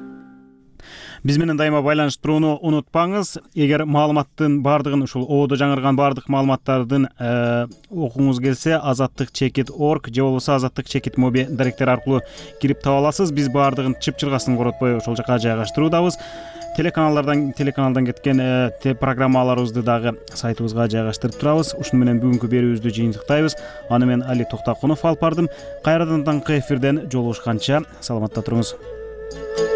Биз менен дайыма байланыштырууну унутпаңыз. Эгер маалыматтын бардыгын, ушул ободо жаңырган бардык маалыматтардын окуңуз келсе, азаттык чекит орг же болбосо азаттык чекит моби даректери аркылуу кирип таба аласыз. Биз бардыгын чып-чыргасын коротпой ошол жака жайгаштыруудабыз. Телеканалдардан телеканалдан кеткен программаларыбызды дагы сайтыбызга жайгаштырып турабыз. Ушуну менен бүгүнкү берүүбүздү жыйынтыктайбыз. Аны мен Али Токтакунов алып бардым. Кайрадан таңкы эфирден жолугушканча саламатта туруңуз.